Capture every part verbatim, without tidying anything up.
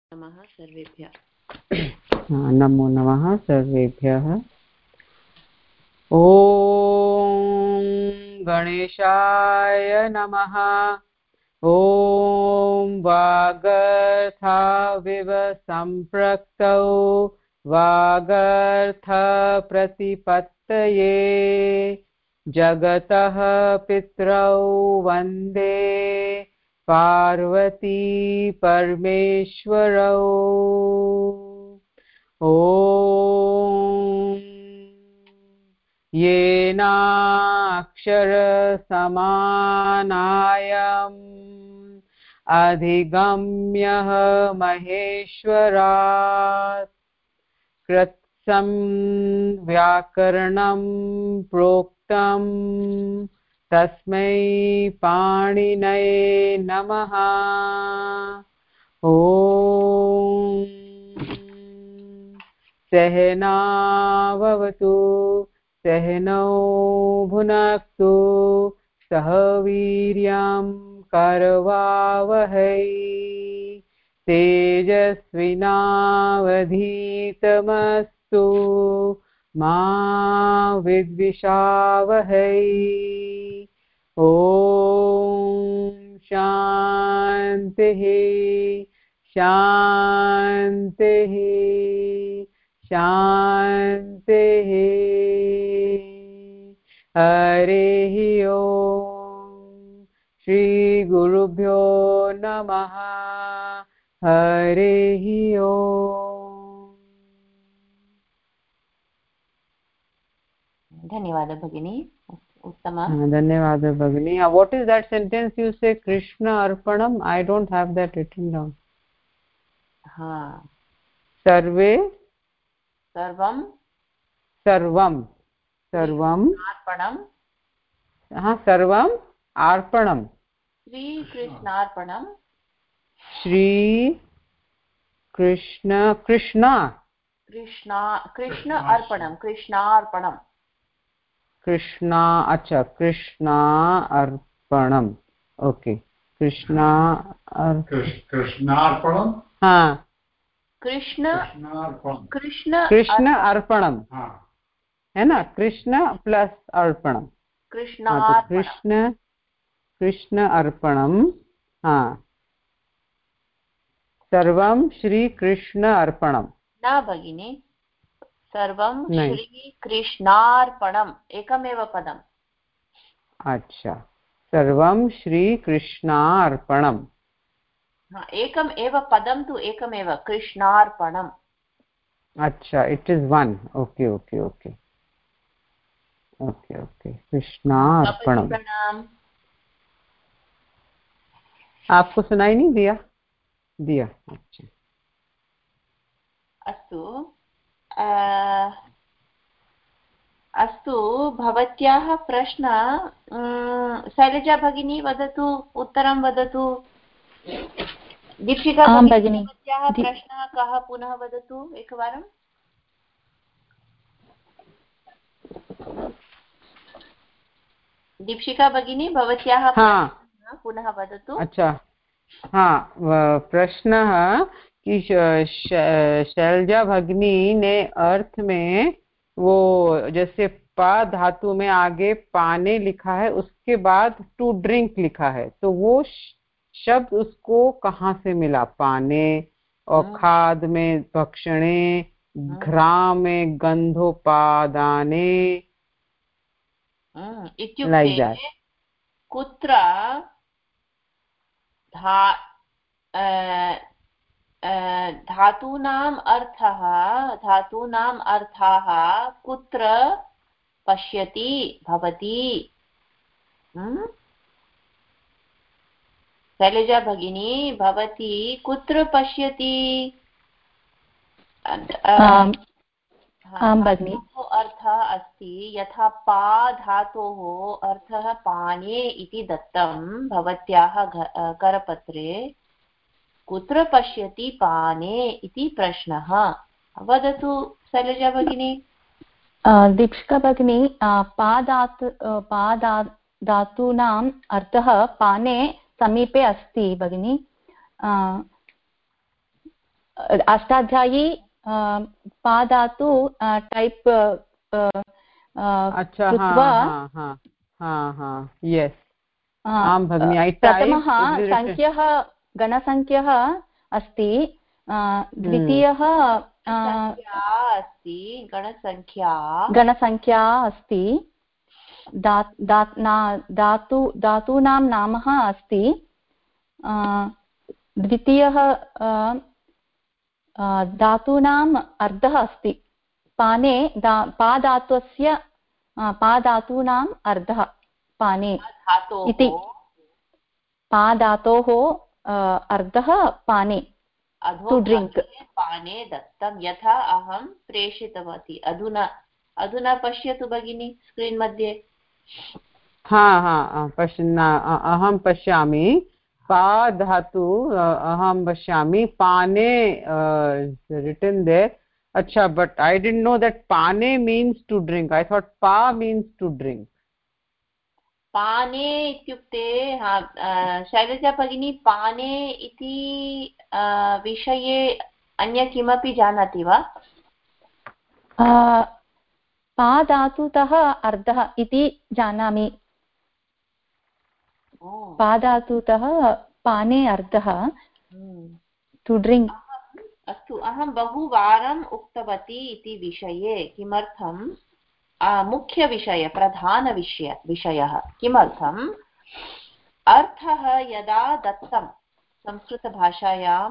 नमः सर्वेभ्यः। नमो नमः सर्वेभ्यः। ॐ गणेशाय नमः। ॐ वागर्थाविव सम्पृक्तौ वागर्थप्रतिपत्तये जगतः पितरौ वन्दे पार्वती परमेश्वरौ। ॐ येनाक्षरसमानायाम् अधिगम्यः महेश्वरात् कृत्स्नं व्याकरणं प्रोक्तं तस्मै पाणिनये नमः। ॐ सहनाववतु सहनौ भुनक्तु सह वीर्यं करवावहै तेजस्विनावधीतमस्तु मा विद्विषावहै। ॐ शान्तिः शान्तिः शान्तिः। हरिः ओम्। श्री गुरुभ्यो नमः। हरिः ओम्। धन्यवाद भगिनी, उत्तम। धन्यवाद भगिनी. What is that sentence you say? Krishna Arpanam. I don't have that written down. हाँ. सर्वे सर्वं सर्वं सर्वं अर्पणं. हाँ, सर्वं अर्पणं. श्री कृष्णार्पणं. श्री कृष्ण कृष्णा कृष्णा कृष्ण अर्पणं. कृष्णार्पणं. कृष्णा. अच्छा, कृष्णा अर्पणम. ओके, कृष्णा कृष्णार्पणम. हाँ, कृष्ण कृष्ण कृष्ण अर्पणम है ना. कृष्ण प्लस अर्पणम. कृष्ण हाँ, तो कृष्ण कृष्ण अर्पणम. हाँ, सर्वं श्री कृष्ण अर्पणम. न भगिनी, सर्वं श्री कृष्णार्पणम्. एकमेव पदम्. अच्छा, सर्वं श्री कृष्णार्पणम्. एकम् एव पदं तु एकमेव, कृष्णार्पणम्. अच्छा, it is one. Okay okay okay okay okay कृष्णार्पणम्. प्रणाम. आपको सुनाई नहीं दिया? दिया. अच्छा, अस्तु. अस्तु, भवत्याः प्रश्न शैलजा भगिनी वदतु, उत्तरं वदतु. दीक्षिका भगिनी, भवत्याः प्रश्नः कः? पुनः वदतु एकवारं. दीक्षिका भगिनी, भवत्याः प्रश्नः पुनः वदतु. अच्छा, हाँ, प्रश्नः कि शैलजा भगिनी ने अर्थ में वो जैसे पा धातु में आगे पाने लिखा है, उसके बाद टू ड्रिंक लिखा है, तो वो शब्द उसको कहाँ से मिला? पाने और खाद में भक्षणे, घ्रा में गंधोपादाने. इत्युक्ते कुत्र धा धातूनाम् अर्थः धातूनाम् अर्थाः कुत्र पश्यति भवति. शैलजा भगिनी, भवती कुत्र पश्यति? अर्थः अस्ति यथा पा धातोः अर्थः पाने इति दत्तं भवत्याः करपत्रे. कुत्र पश्यति पाने इति प्रश्नः. वदतु शैलजा भगिनी. दीक्षिका भगिनी, पादातु पादा धातूनाम् अर्थः पाने समीपे अस्ति भगिनी. अष्टाध्यायी पा धातु टैप् अच्छा, यस् आं भगिनि। प्रथमः सङ्ख्यः गणसङ्ख्यः अस्ति, द्वितीयः अस्ति गणसङ्ख्या गणसङ्ख्या अस्ति, धातु धातूनां नामः अस्ति, द्वितीयः धातूनाम् अर्थः अस्ति, पाने पा धातुस्य पा धातूनाम् अर्थः पाने इति, पा धातोः अर्थः पाने टु ड्रिङ्क्, पाने दत्तं यथा अहं प्रेषितवती। अधुना अधुना पश्यतु भगिनी स्क्रीन् मध्ये। हा हा पश्यन् अहं पश्यामि पा धातु अहं पश्यामि पाने रिटन् देर्। अच्छा, but I didn't know that पाने means to drink. I thought पा मीन्स् टु ड्रिङ्क्। पाने इत्युक्ते शैलजा भगिनी पाने इति विषये अन्य किमपि जानाति वा? पा धातुतः अर्थः इति जानामि। पा धातुतः पाने अर्थः टु ड्रिङ्क्। अस्तु, अहं बहुवारम् उक्तवती इति विषये। किमर्थं? मुख्यविषय प्रधानविषय विषयः किमर्थम्? अर्थः यदा दत्तं संस्कृतभाषायां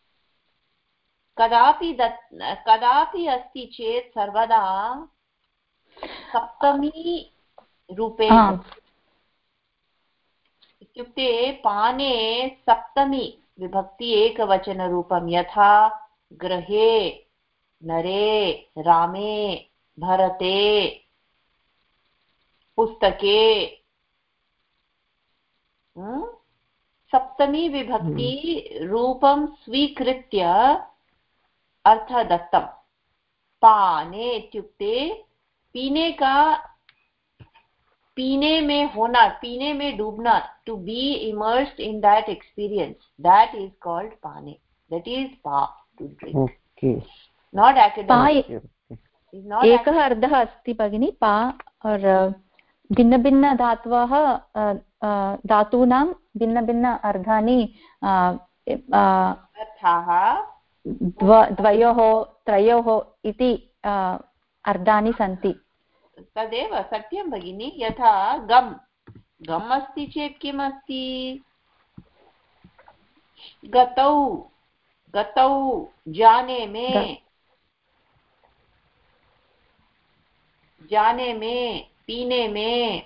कदापि दत् कदापि अस्ति चेत् सर्वदा सप्तमी रूपेण, इत्युक्ते पाने सप्तमी विभक्ति एकवचनरूपं, यथा गृहे, नरे, रामे, भरते, पुस्तके, सप्तमी विभक्ति रूपं स्वीकृत्य अर्थ दत्तं। पाने इत्युक्ते पीने का, पीने में होना, पीने में डूबना, to be immersed in that experience, that is called पाने, दैट इज पा, to drink. Okay, not academic. एकः अर्थः अस्ति भगिनी पा, और भिन्न भिन्न धातवः धातूनां भिन्न भिन्न अर्थानि अर्थाः द्वयोः त्रयोः इति अर्थानि सन्ति। तदेव सत्यं भगिनी। यथा गम्, गम् अस्ति चेत् किम् अस्ति? गतौ, गतौ, जाने में, जाने में, पीने में।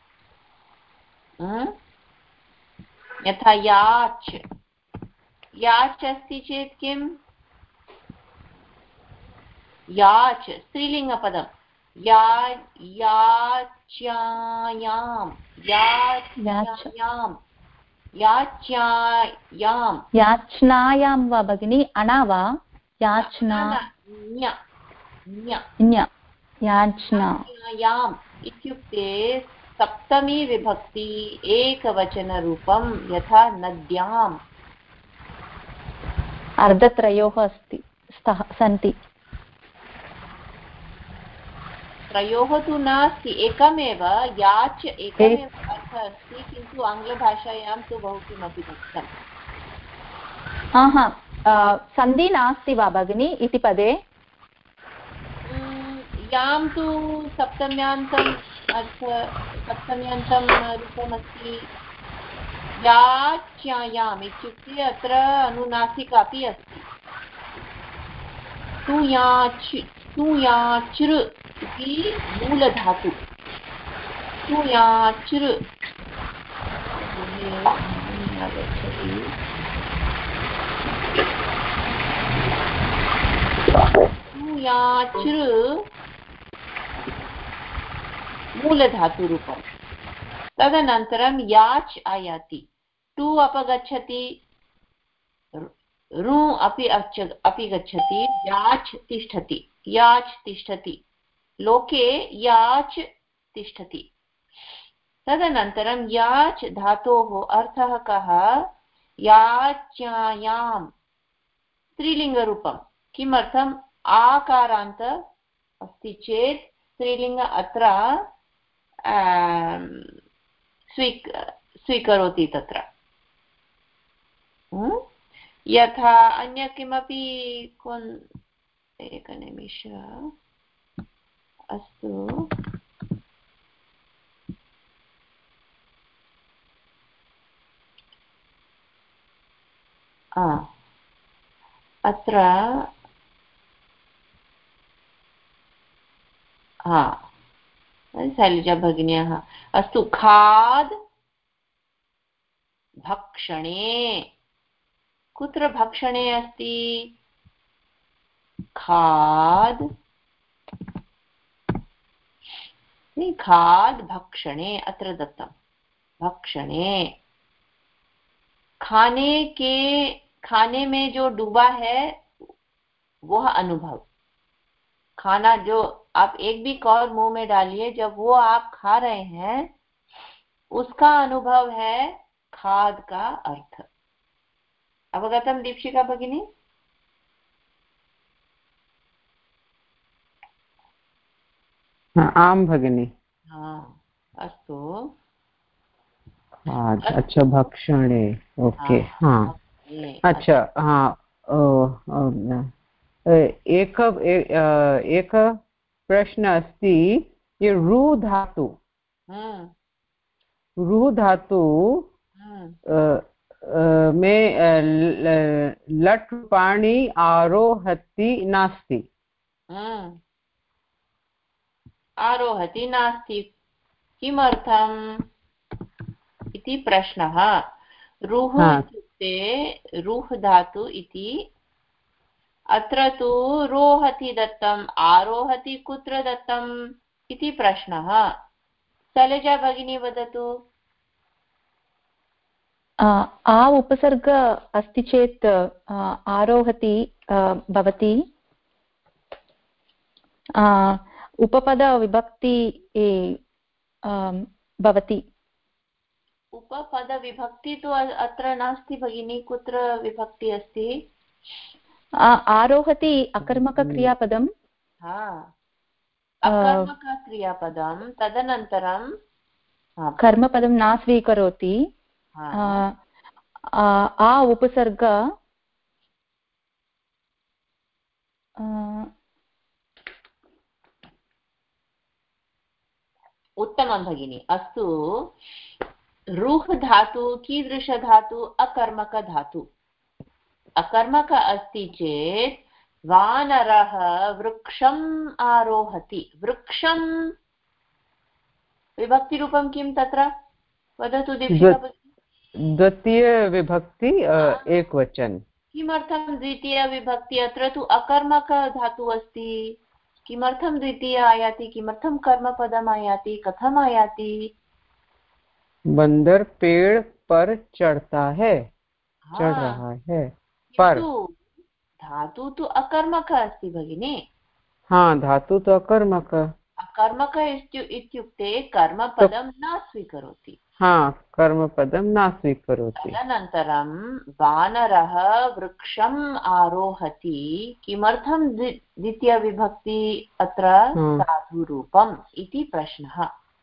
यथा याच, याच अस्ति चेत् किम्? याच स्त्रीलिङ्गपदं। या याच्यायां, याच्यायां, याच्यायां, याचनायां वा भगिनी? अणा वा? याचना याचनायाम् इत्युक्ते सप्तमी विभक्ति एकवचनरूपं, यथा नद्याम्। अर्धत्रयोः अस्ति सन्ति। त्रयोः तु नास्ति, एकमेव। याच एकमेव अर्थः अस्ति, किन्तु आङ्ग्लभाषायां तु बहु किमपि दत्तम्। सन्धि नास्ति वा भगिनी इति पदे? यां तु सप्तम्यान्तम् अर्थ, सप्तम्यान्तं रूपमस्ति। याच्यायाम् इत्युक्ते अत्र अनुनासिका अपि अस्ति। तु याच्, तु याचृ इति मूलधातु। तु याचृ आगच्छति। तु याचृ मूलधातुरूपं। तदनन्तरं याच् आयाति, टु अपगच्छति, रु अपि अपि गच्छति, याच् तिष्ठति, याच् तिष्ठति, लोके याच् तिष्ठति। तदनन्तरं याच् धातोः अर्थः कः? याच्यायां, स्त्रीलिङ्गरूपं किमर्थम् आकारान्त अस्ति चेत् स्त्रीलिङ्ग अत्र स्वीक स्वीकरोति तत्र यथा अन्य किमपि कोन् एकनिमिष अस्तु अत्र हा शैलजा भगिन्याः अस्तु खाद् भक्षणे कुत्र भक्षणे अस्ति खाद् खाद् भक्षणे अत्र दत्तं भक्षणे खाने के खाने में जो डूबा है वह अनुभव खाना जो आप एक भी कौर मुंह में डालिए जब वो आप खा रहे हैं उसका अनुभव है खाद का अर्थ अवगतम दीक्षिका भगिनी आम भगिनी हाँ अस्तु अच्छा भक्षणे ओके हाँ अच्छा हाँ एक एक प्रश्न अस्ति ये रु धातु रु धातु में लट् रूपाणि आरोहति नास्ति आरोहति नास्ति किमर्थम् इति प्रश्नः रुः इत्युक्ते रुः धातु इति अत्र तु रोहति दत्तम् आरोहति कुत्र दत्तम् इति प्रश्नः शैलजा भगिनी वदतु आ उपसर्ग अस्ति चेत् आरोहति भवति उपपदविभक्ति भवति उपपदविभक्ति तु अत्र नास्ति भगिनी कुत्र विभक्ति अस्ति आरोहति अकर्मकक्रियापदं अकर्मकक्रियापदं तदनन्तरं कर्मपदं न स्वीकरोति आ उपसर्ग उत्तमं भगिनी अस्तु रुः धातु कीदृश धातु अकर्मक धातु अकर्मक अस्ति चेत् वानरः वृक्षम् आरोहति वृक्षं विभक्तिरूपं किं तत्र वदतु दीक्षिता द्वितीय विभक्ति एकवचन किमर्थं द्वितीय विभक्ति अत्र तु अकर्मक धातु अस्ति किमर्थं द्वितीय आयाति किमर्थं कर्मपदम् आयाति कथम् आयाति बंदर पेड़ पर चढ़ता है हाँ, चढ़ रहा है पर धातु तो अकर्मक अस्ति भगिनी हाँ धातु तो अकर्मक अकर्मक इत्युक्ते कर्मपदं न स्वीकरोति हाँ कर्मपदं न स्वीकरोति तदनन्तरं वानरः वृक्षम् आरोहति किमर्थं द्वितीयविभक्ति अत्र साधुरूपम् इति प्रश्नः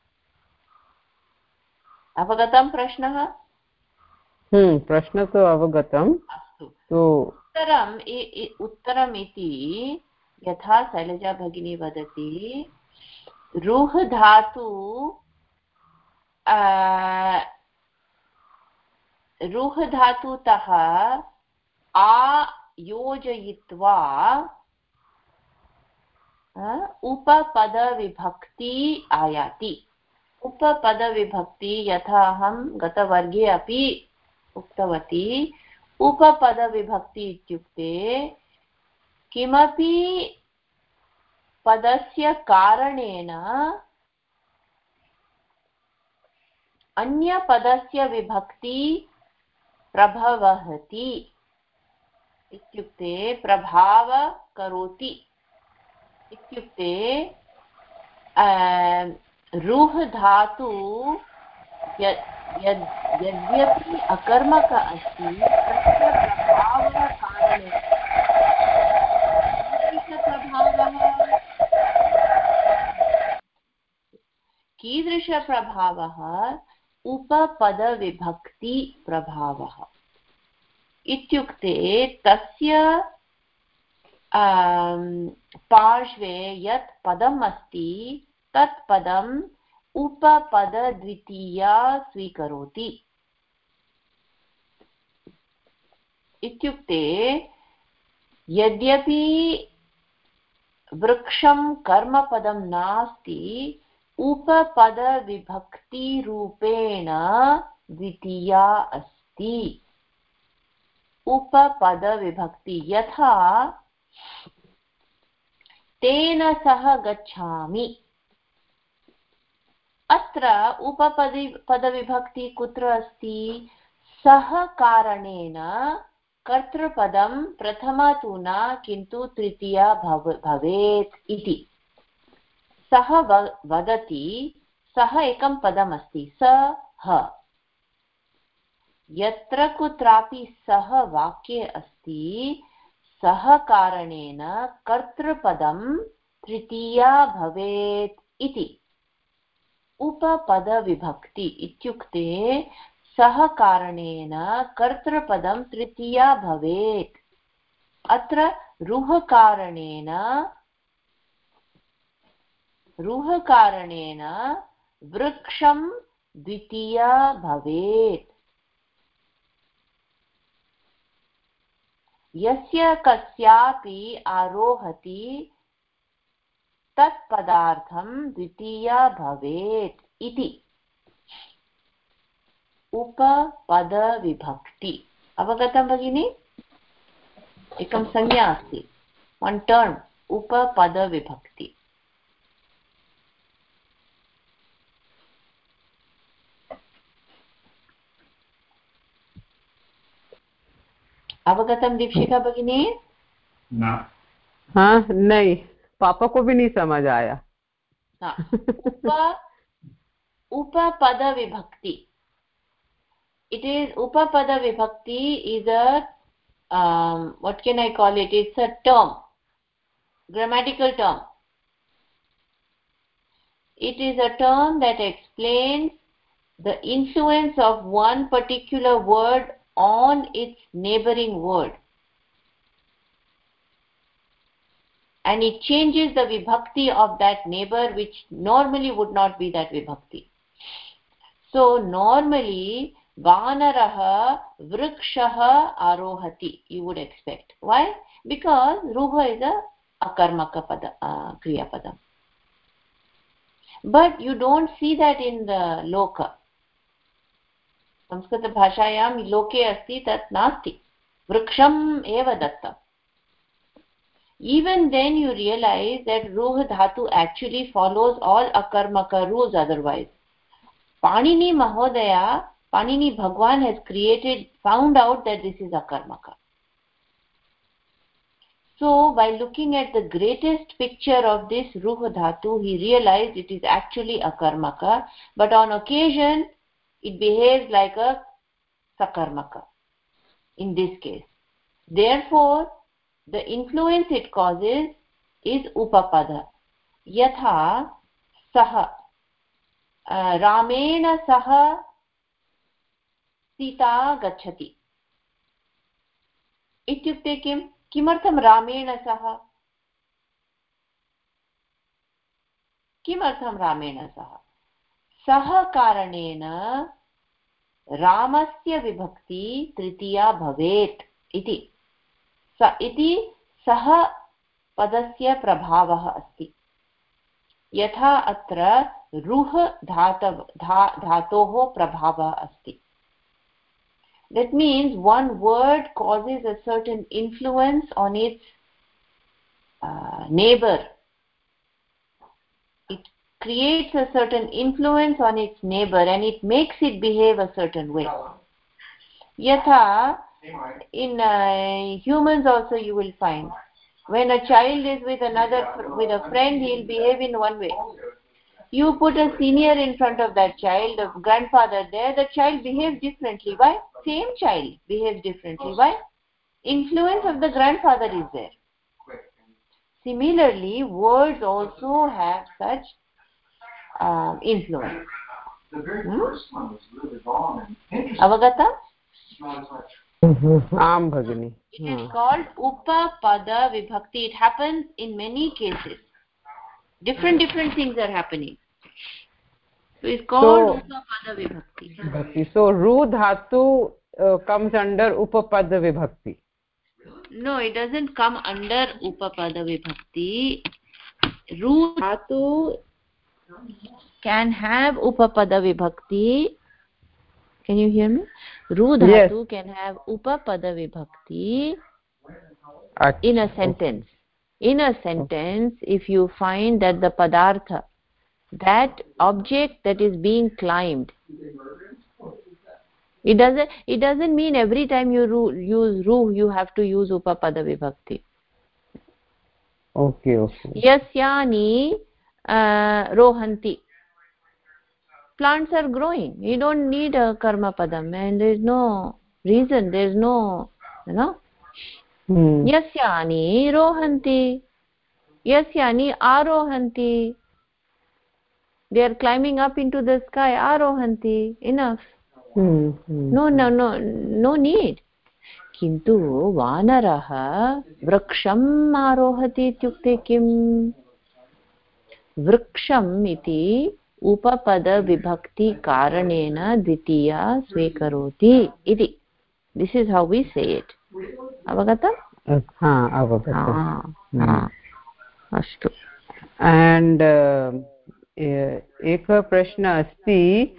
अवगतं प्रश्नः हम्म प्रश्न तो अवगतम् अस्तु तो उत्तरम् उत्तरम् इति यथा शैलजा भगिनी वदति रुः धातु रुः धातुतः आ योजयित्वा उपपदविभक्ति आयाति उपपदविभक्ति यथा अहं गतवर्गे अपि उक्तवती उपपदविभक्ति इत्युक्ते किमपि पदस्य कारणेन अन्यपदस्य विभक्ति प्रभवति इत्युक्ते प्रभाव करोति इत्युक्ते रुः धातु यद्यपि अकर्मक अस्ति तस्य प्रभावकारणेन कीदृशप्रभावः उपपदविभक्तिप्रभावः इत्युक्ते तस्य पार्श्वे यत् पदम् अस्ति तत् पदम् उपपदद्वितीया स्वीकरोति इत्युक्ते यद्यपि वृक्षं कर्मपदं नास्ति उपपदविभक्तिरूपेण द्वितीया अस्ति उपपदविभक्ति यथा तेन सह गच्छामि अत्र उपपदि पदविभक्ति कुत्र अस्ति सह कारणेन कर्तृपदं प्रथमा तु न किन्तु तृतीया भव भवेत् इति सः वदति सः एकं पदमस्ति सः यत्र कुत्रापि सः वाक्ये अस्ति सः कारणेन कर्तृपदं तृतीया भवेत् इति उपपदविभक्ति इत्युक्ते सः कारणेन कर्तृपदं तृतीया भवेत् अत्र रुः कारणेन रुः कारणेन वृक्षं द्वितीया भवेत् यस्य कस्यापि आरोहति तत्पदार्थं द्वितीया भवेत् इति उपपदविभक्ति अवगतं भगिनी एकं संज्ञा अस्ति वन टर्म उपपदविभक्ति अवगतम दीक्षिका भगिनी हाँ नहीं पापा को भी नहीं समझ आया हाँ उप उपपद विभक्ति it is upapada vibhakti is a um, what can I call it it's a term grammatical term it is a term that explains the influence of one particular word on its neighboring word and it changes the vibhakti of that neighbor which normally would not be that vibhakti. So normally Vanaraha Vrikshaha Arohati you would expect. Why? Because Ruha is a Akarmaka pada, uh, Kriya Padam. But you don't see that in the Loka. Sanskrit Bhashayam Loke asti tat nasti. Vriksham eva datta. Even then you realize that Ruh Dhatu actually follows all Akarmaka rules otherwise. Panini Mahodaya, Panini Bhagwan has created, found out that this is Akarmaka. So by looking at the greatest picture of this Ruh Dhatu, he realized it is actually Akarmaka, but on occasion it behaves like a Sakarmaka in this case. Therefore, the influence it causes is Upapada. Yatha Saha uh, Ramena Saha Sita Gachati. Ityukte kim? Kimartham Ramena Saha? Kimartham Ramena Saha? Saha Karanena Ramasya Vibhakti Tritiya Bhavet iti. स इति सः पदस्य प्रभावः अस्ति यथा अत्र रुह धातव धा धातोः प्रभावः अस्ति. That means one word causes a certain influence on its uh, neighbor. It creates a certain influence on its neighbor and it makes it behave a certain way. Yatha in uh, humans also you will find when a child is with another with a friend he will behave in one way. You put a senior in front of that child, a grandfather there, the child behaves differently. Why? Same child behaves differently. Why? Influence of the grandfather is there. Similarly, words also have such uh, influence. Hmm? Avagata? Am Bhagini. It is called Upapada Vibhakti. It happens in many cases. Different different things are happening. So it's called so, Upapada Vibhakti. Bhakti. So Ru Dhatu uh, comes under Upapada Vibhakti. No, it doesn't come under Upapada Vibhakti. Ru Dhatu can have Upapada Vibhakti. Can you hear me? Ru Dhatu yes. can have Upapada Vibhakti Achha. in a sentence. In a sentence, if you find that the Padartha, that object that is being climbed, it doesn't it doesn't mean every time you ru, use Ru, you have to use Upapada Vibhakti. Okay, okay. Yasyani uh, rohanti. Plants are growing. You don't need a karma padam, and there is no reason. There is no, you know. Hmm. Yasyani rohanti. Yasyani arohanti. They are climbing up into the sky. Arohanti. Enough. Hmm. Hmm. No, no, no, no need. किन्तु वानरः वृक्षम् आरोहति इत्युक्ते किम्? वृक्षम् इति उपपदविभक्तिकारणेन द्वितीया स्वीकरोति इति. This is how we say it. अवगतम्? हा, अवगतम्. अस्तु. And एकः प्रश्नः अस्ति,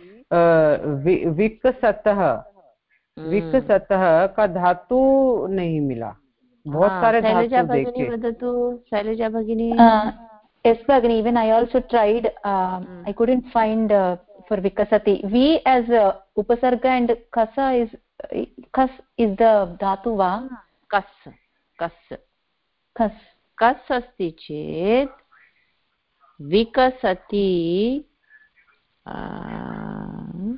विकसतः विकसतः का धातु नहीं मिला. बहुत सारे धातु देखे. वदतु शैलजा भगिनी. Yes, Bhagini, even I also tried. Uh, mm. I couldn't find uh, for Vikasati. V as uh, Upasarga and Kasa is uh, Kas is the dhatu va? Kas. Kas. Kas. Kas asti chet Vikasati uh,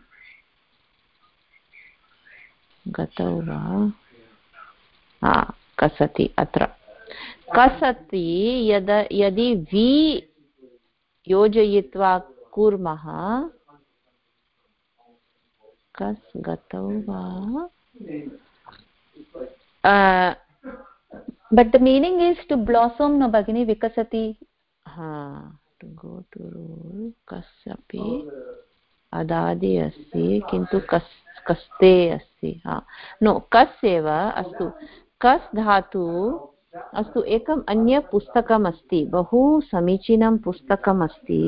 gatau va? Ah, kasati atra. कसति यद यदि वि योजयित्वा कुर्मः कस् गतौ वा. But the meaning is to blossom, no Bhagini? Vikasati. Ha, to go to rule. Kasapi adadi asti किन्तु कस् कस्ते अस्ति. हा, नो कस् एव अस्तु. कस् धातु अस्तु. एकम् अन्य पुस्तकम् अस्ति, बहु समीचीनं पुस्तकम् अस्ति.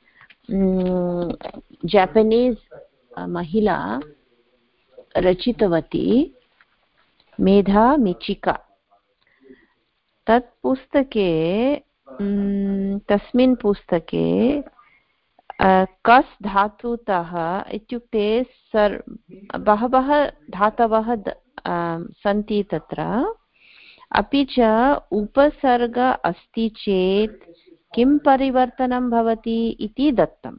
जापनीस् महिला रचितवती, मेधा मिचिका. तत् पुस्तके तस्मिन् पुस्तके कस् धातुतः इत्युक्ते सर् बहवः धातवः सन्ति तत्र. अपि च उपसर्ग अस्ति चेत् किं परिवर्तनं भवति इति दत्तम्.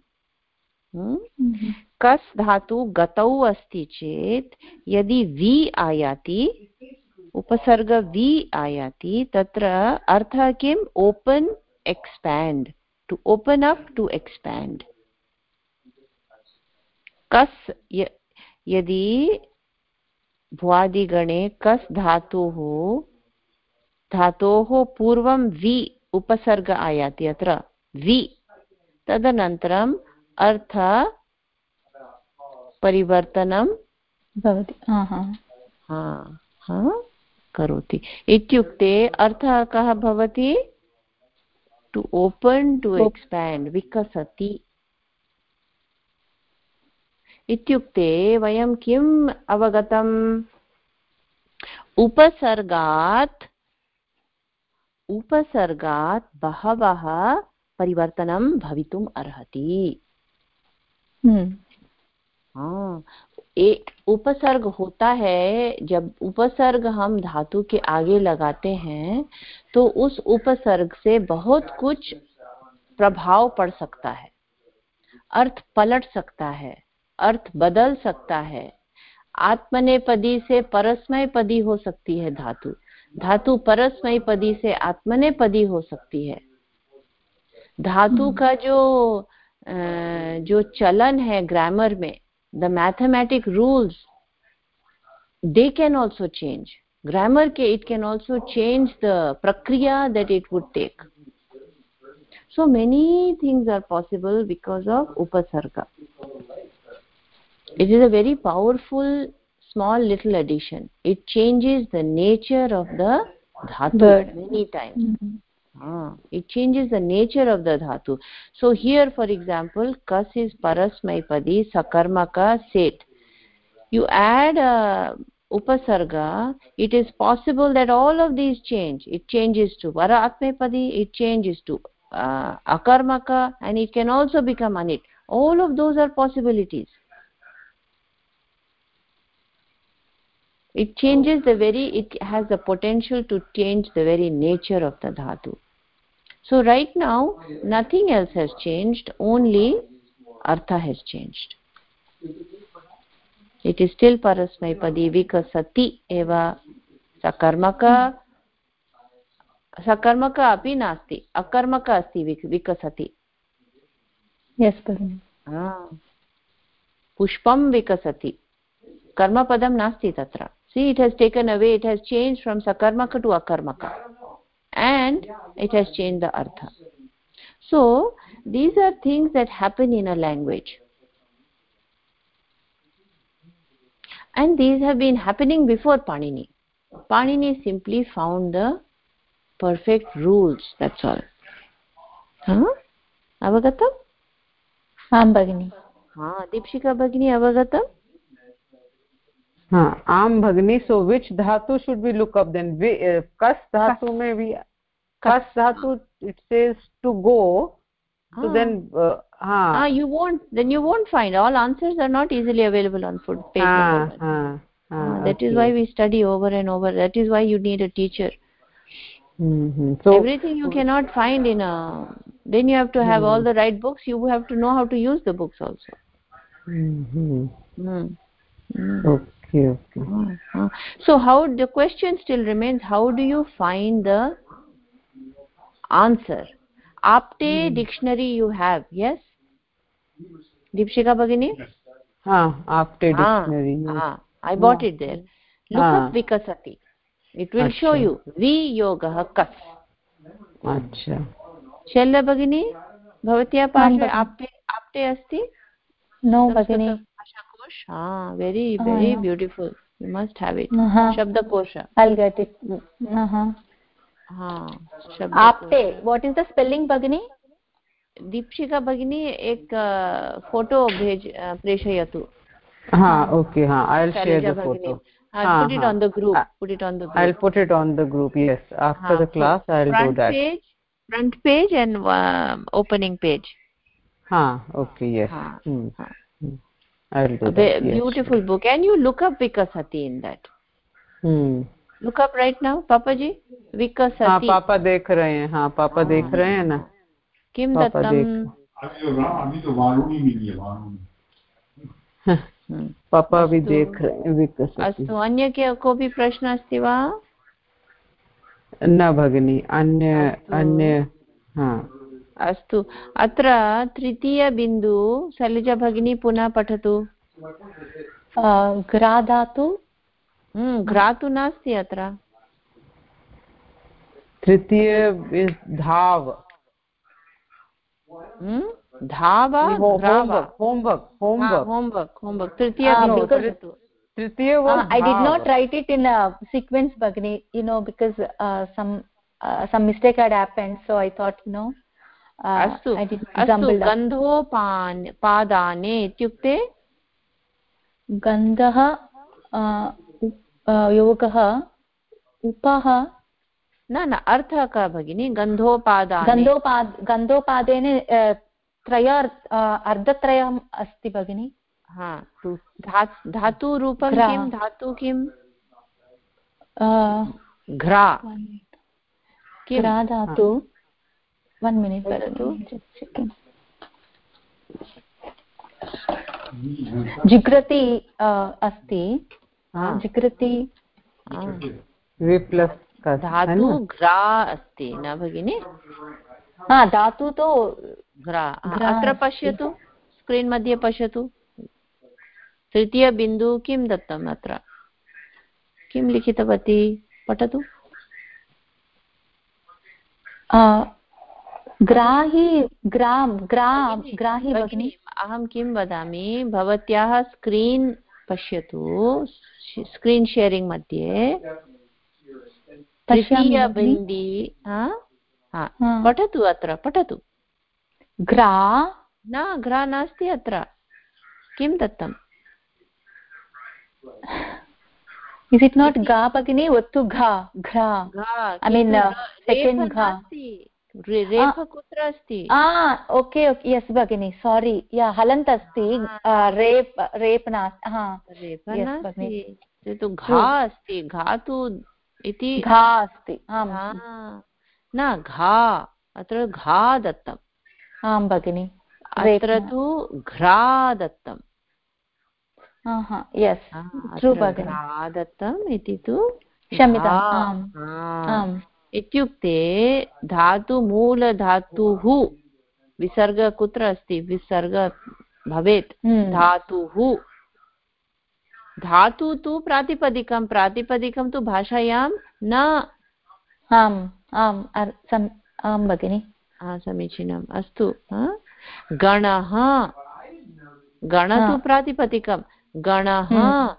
कस् धातु गतौ अस्ति चेत् यदि वि आयाति, उपसर्ग वि आयाति, तत्र अर्थः किम्? Open, expand. To open up, to expand. कस् यदि भ्वादिगणे कस् धातुः धातोः पूर्वं वि उपसर्ग आयाति, अत्र वि, तदनन्तरम् अर्थ परिवर्तनं भवति. करोति. इत्युक्ते अर्थः कः भवति? To open, to expand. विकसति इत्युक्ते वयं किम् अवगतम्? उपसर्गात् उपसर्गात् बहवः परिवर्तनं भवितुम् अर्हति. हाँ, एक उपसर्ग होता है. जब उपसर्ग हम धातु के आगे लगाते हैं तो उस उपसर्ग से बहुत कुछ प्रभाव पड़ सकता है, अर्थ पलट सकता है, अर्थ बदल सकता है. आत्मनेपदी से परस्मैपदी हो सकती है धातु, धातु परस्मैपदी से आत्मनेपदी हो सकती है. धातु का जो जो चलन है ग्रामर में, the mathematic rules, they can also change. Grammar के it can also change the प्रक्रिया that it would take. So many things are possible because of upasarga. It is a very powerful small little addition. It changes the nature of the dhatu Bird. many times. Mm-hmm. Ah, it changes the nature of the dhatu. So here, for example, kas is parasmaipadi, sakarmaka, set. You add a upasarga, it is possible that all of these change. It changes to varatmepadi, it changes to uh, akarmaka, and it can also become anit. All of those are possibilities. It changes the very, it has the potential to change the very nature of the dhatu. So right now, nothing else has changed, only artha has changed. It is still parasmaipadi, vikasati eva, sakarmaka, sakarmaka api nasti, akarmaka asti vikasati. Yes, Bharani. Ah. Pushpam vikasati. Karma padam nasti tatra. See, it has taken away, it has changed from sakarmaka to akarmaka. And it has changed the artha. So, these are things that happen in a language. And these have been happening before Panini. Panini simply found the perfect rules, that's all. Huh? Avagatam? Am Bhagini. Haan, Deepshika Bhagini, avagatam? Haan, Am Bhagini. So which dhatu should we look up then? We, uh, kas dhatu mein we, kas dhatu, it says to go. So ah. then, uh, haan. Ah, you won't, then you won't find. All answers are not easily available on food page ah, number one. Ah, ah, ah, that okay. is why we study over and over. That is why you need a teacher. Mm-hmm. So everything you cannot find in a, then you have to have mm-hmm. all the right books. You have to know how to use the books also. Mm-hmm. Mm. Mm. Okay, okay. Uh, uh. So how, the question still remains, how do you find the answer? Apte mm. dictionary you have, yes? Deepshika Bhagini? Ah, Apte dictionary. Ah, ah, I bought ah. it there. Look ah. up vikasati. It will Achha. show you vi yogah kas. Achha. Shella Bhagini, bhavatya pashe apte apte asti? No Bhagini. Ah, very very uh, beautiful. You must have it. Uh-huh. Shabda kosha. I'll get it. Uh-huh. हाँ, आपते. What is the spelling, Bhagini? Deepshikha भगिनी एक photo भेज प्रेषयतु. हाँ, okay, हाँ. I'll share the photo. I'll put it on the group. Put it on the group. I'll put it on the group. Yes, after the class I'll do that. Front page, front page and uh, opening page. हाँ, okay, yes. Hmm. I'll do that. A beautiful yes. book, and you look up Vikasati in that. Hmm. Look up right now, Papa ji. Vikasati. हाँ, पापा देख रहे हैं. हाँ, पापा देख रहे हैं ना. किम दत्तम. अभी तो वारुणी मिली है वारुणी. पापा भी देख रहे हैं विकसति. अस्तु, अन्य के कोऽपि प्रश्नः अस्ति वा? न भगिनी, अन्य अन्य हाँ. अस्तु, अत्र तृतीयबिन्दु शैलजा भगिनी पुनः पठतु. घ्रा धातु. घ्रा तु नास्ति अत्र. तृतीय धाव. धावा homework homework homework homework homework tritiya bindu pachatu. Tritiya was uh, I did not write it in a sequence, Bhagini, you know, because uh, some uh, some mistake had happened, so I thought, you know, uh, astu I did astu gandho pan padane ityukte gandhah yogah upah न न अर्थः कः भगिनी? गन्धोपादाने. गन्धोपाद गन्धोपादेन त्रय अर्धत्रयम् अस्ति भगिनी. हा, धातु रूपं किं? धातु किं? घ्रा. घ्रा धातु. वन् मिनिट् वदतु. जिग्रति अस्ति. जिग्रति वि प्लस् धातु घ्रा अस्ति न भगिनि? हा धातु तु घ्रा अत्र पश्यतु स्क्रीन् मध्ये पश्यतु तृतीयबिन्दु किं दत्तम् अत्र किं लिखितवती पठतु ग्राही ग्राम ग्राम ग्राही भगिनी अहं किं वदामि भवत्याः स्क्रीन् पश्यतु स्क्रीन् शेरिङ्ग् मध्ये तृतीयबिन्दी पठतु अत्र पठतु ग्रा न ग्रा नास्ति अत्र किं दत्तम् is it not ga bagini ottu gha gha I mean uh, second gha रेफ कुत्र अस्ति ah okay okay yes bagini sorry yeah halant asti रेप रेप नास्ति हा रेप नास्ति तु घा अस्ति घा तु इति घा अस्ति आम् न घा अत्र घा दत्तम् आं भगिनि अत्र तु घ्रा दत्तम् यस् ट्रू भगिनि घ्रा दत्तम् इति तु क्षम्यताम् आम् इत्युक्ते धातु मूलधातुः विसर्ग कुत्र अस्ति विसर्ग भवेत् धातुः धातु तु प्रातिपदिकं प्रातिपदिकं तु भाषायां न आम् आम् आम् भगिनि समीचीनम् अस्तु गणः गण तु प्रातिपदिकं गणः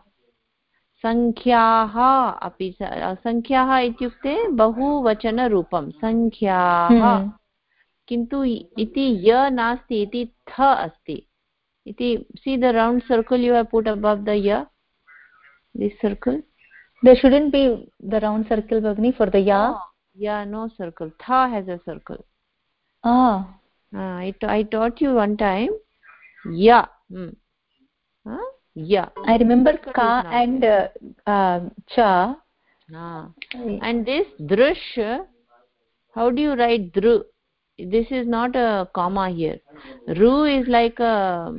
संख्याः अपि संख्याः इत्युक्ते बहुवचनरूपं संख्याः किन्तु इति य नास्ति इति थ अस्ति इति see the round circle you have put above the ya this circle there shouldn't be the round circle bagni for the ya no, yeah no circle tha has a circle ah uh, I, I taught you one time ya hmm. huh? Yeah, I remember ka and uh, uh, cha. Ah. And this drush, how do you write dru? This is not a comma here. Ru is like a,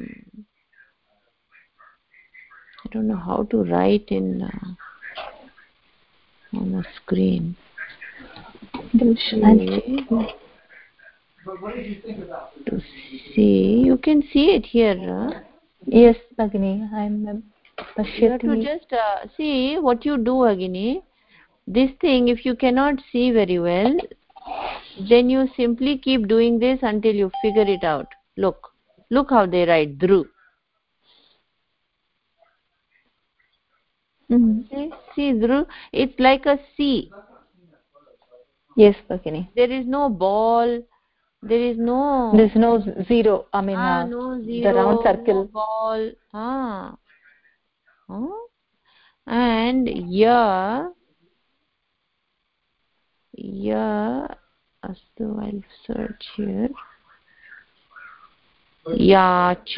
I don't know how to write in uh, on the screen. Drush. To see, you can see it here. Huh? Yes, Bhagini, I'm pashyati. You have to just uh, see what you do, Bhagini. This thing, if you cannot see very well, then you simply keep doing this until you figure it out. Look, look how they write Dhru. Mm-hmm. See, see Dhru, it's like a C. Yes, Bhagini. There is no ball. There is no. There's no zero. I mean, ah, uh, no zero, the round circle. No ball. Ah. Oh. And ya, ya. Astu, I'll search here. Yach.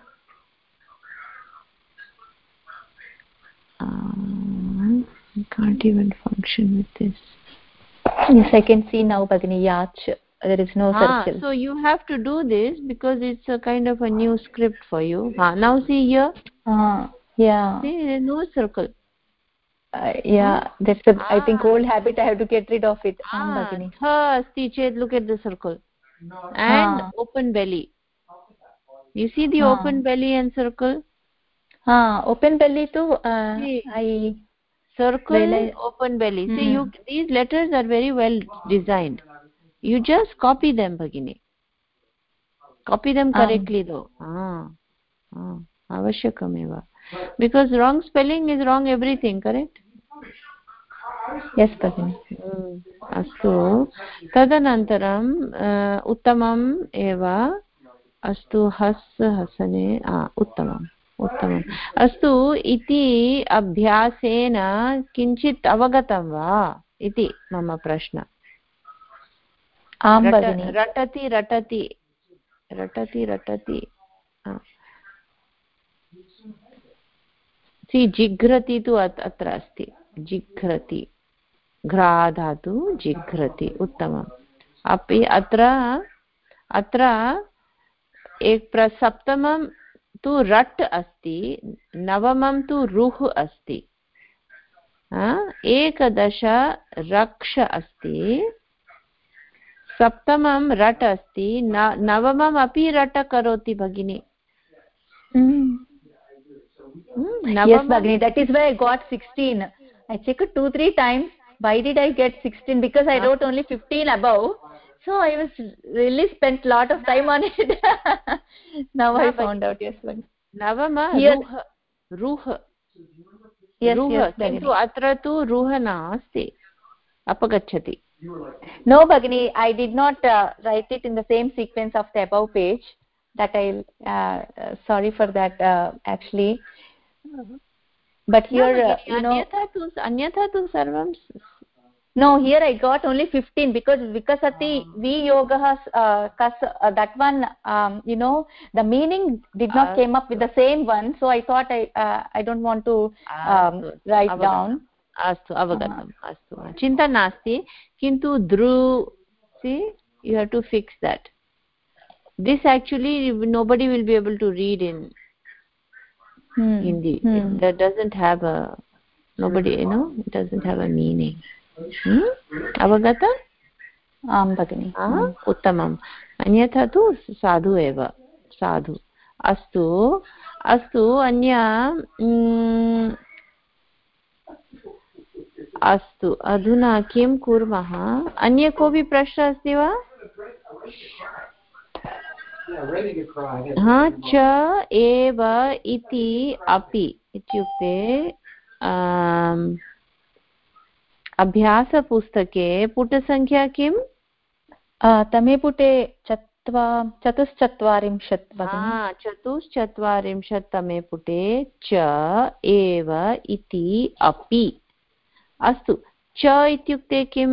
Um, I can't even function with this. Yes, I can see now, Bhagini. Yach. There is no ah, circle. So you have to do this because it's a kind of a new script for you. Ah, now see here. Ah, yeah. See, there is no circle. Uh, yeah, ah. that's a, ah. I think old habit. I have to get rid of it. Ah, tha asti ched, look at the circle. And ah. open belly. You see the ah. open belly and circle? Ah, open belly too. Uh, see, I circle, I, open belly. Hmm. See, you these letters are very well designed. You just copy them, Bhagini. Copy them correctly, um. though. Ah, ah, avashyakameva. Because wrong spelling is wrong everything, correct? Yes, Bhagini. Hmm. Astu. Tadanantaram uh, uttamam eva. Astu has hasane. Ah, uttamam. उत्तमम् अस्तु इति अभ्यासेन किञ्चित् अवगतं वा इति मम प्रश्न आं भगिनि रटति रटति रटति रटति सि जिघ्रति तु अत्र अस्ति जिघ्रति घ्रा धातु जिघ्रति उत्तमम् अपि अत्र अत्र एक सप्तमं तु रट् अस्ति नवमं तु रुह् अस्ति एकदश रक्ष अस्ति सप्तमं रट् अस्ति, नवमम् अपि रट् करोति भगिनी. Yes Bhagini, that is why I got sixteen. I checked two three times. Why did I get sixteen? Because I wrote only fifteen above, so I was really spent lot of time on it. Now I found out. Yes Bhagini. Navama ruh ruh. Yes ruh, yes किन्तु अत्र तु रुह नास्ति, अपगच्छति. No Bhagini, I did not uh, write it in the same sequence of the above page. That I uh, uh, sorry for that uh, actually. But here no, uh, you know anyatha tu anyatha tu sarvam. No, here I got only fifteen because vikasati viyogah uh, kas uh, that one um, you know the meaning did not uh, came up with the same one, so I thought I uh, I don't want to um, uh, write avagatam. down. Astu avagatam. uh, astu chinta nasti, kintu dru, see, you have to fix that. This actually nobody will be able to read in hmm. Hindi. Hmm. It, that doesn't have a nobody, you know, it doesn't have a meaning. Hmm? Avagata? Am Bhagini. Ah, uttamam. Anyatha tu sadhu eva. Sadhu. Astu. Astu anya mm, अस्तु अधुना किं कुर्मः? अन्य कोऽपि प्रश्नः अस्ति वा? हा च एव इति अपि इत्युक्ते अभ्यासपुस्तके पुटसङ्ख्या किम्? तमे पुटे चत्वा चतुश्चत्वारिंशत्. चतुश्चत्वारिंशत् तमे पुटे च एव इति अपि. अस्तु, च इत्युक्ते किम्?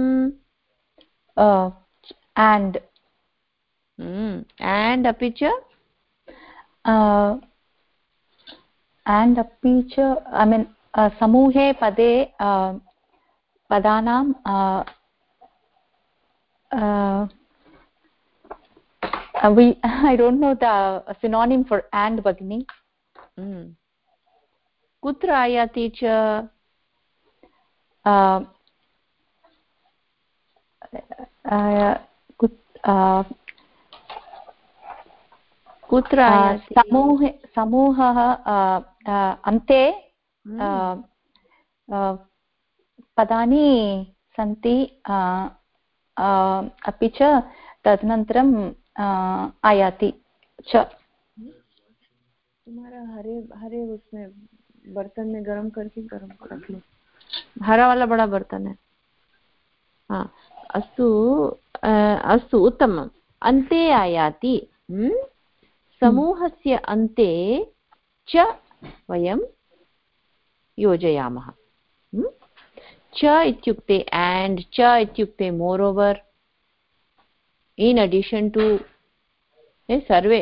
and mm. and अपि च uh, and अपि च I mean uh, समूहे पदे uh, पदानां uh, uh, uh, we I don't know the synonym for and Bhagini. mm. कुत्र आयाति च? uh, uh, uh, कुत्र आयाति? समूहे समूहः अन्ते पदानि सन्ति अपि च तदनन्तरं आयाति च. तुम्हारा हरे हरे उसमें बर्तन में गरम करके गरम रख लो, हरा वाला बड़ा बर्तन है. हाँ, अस्तु अस्तु उत्तमम्. अन्ते आयाति. समूहस्य अन्ते च वयं योजयामः. च इत्युक्ते and, च इत्युक्ते moreover, in addition to, सर्वे.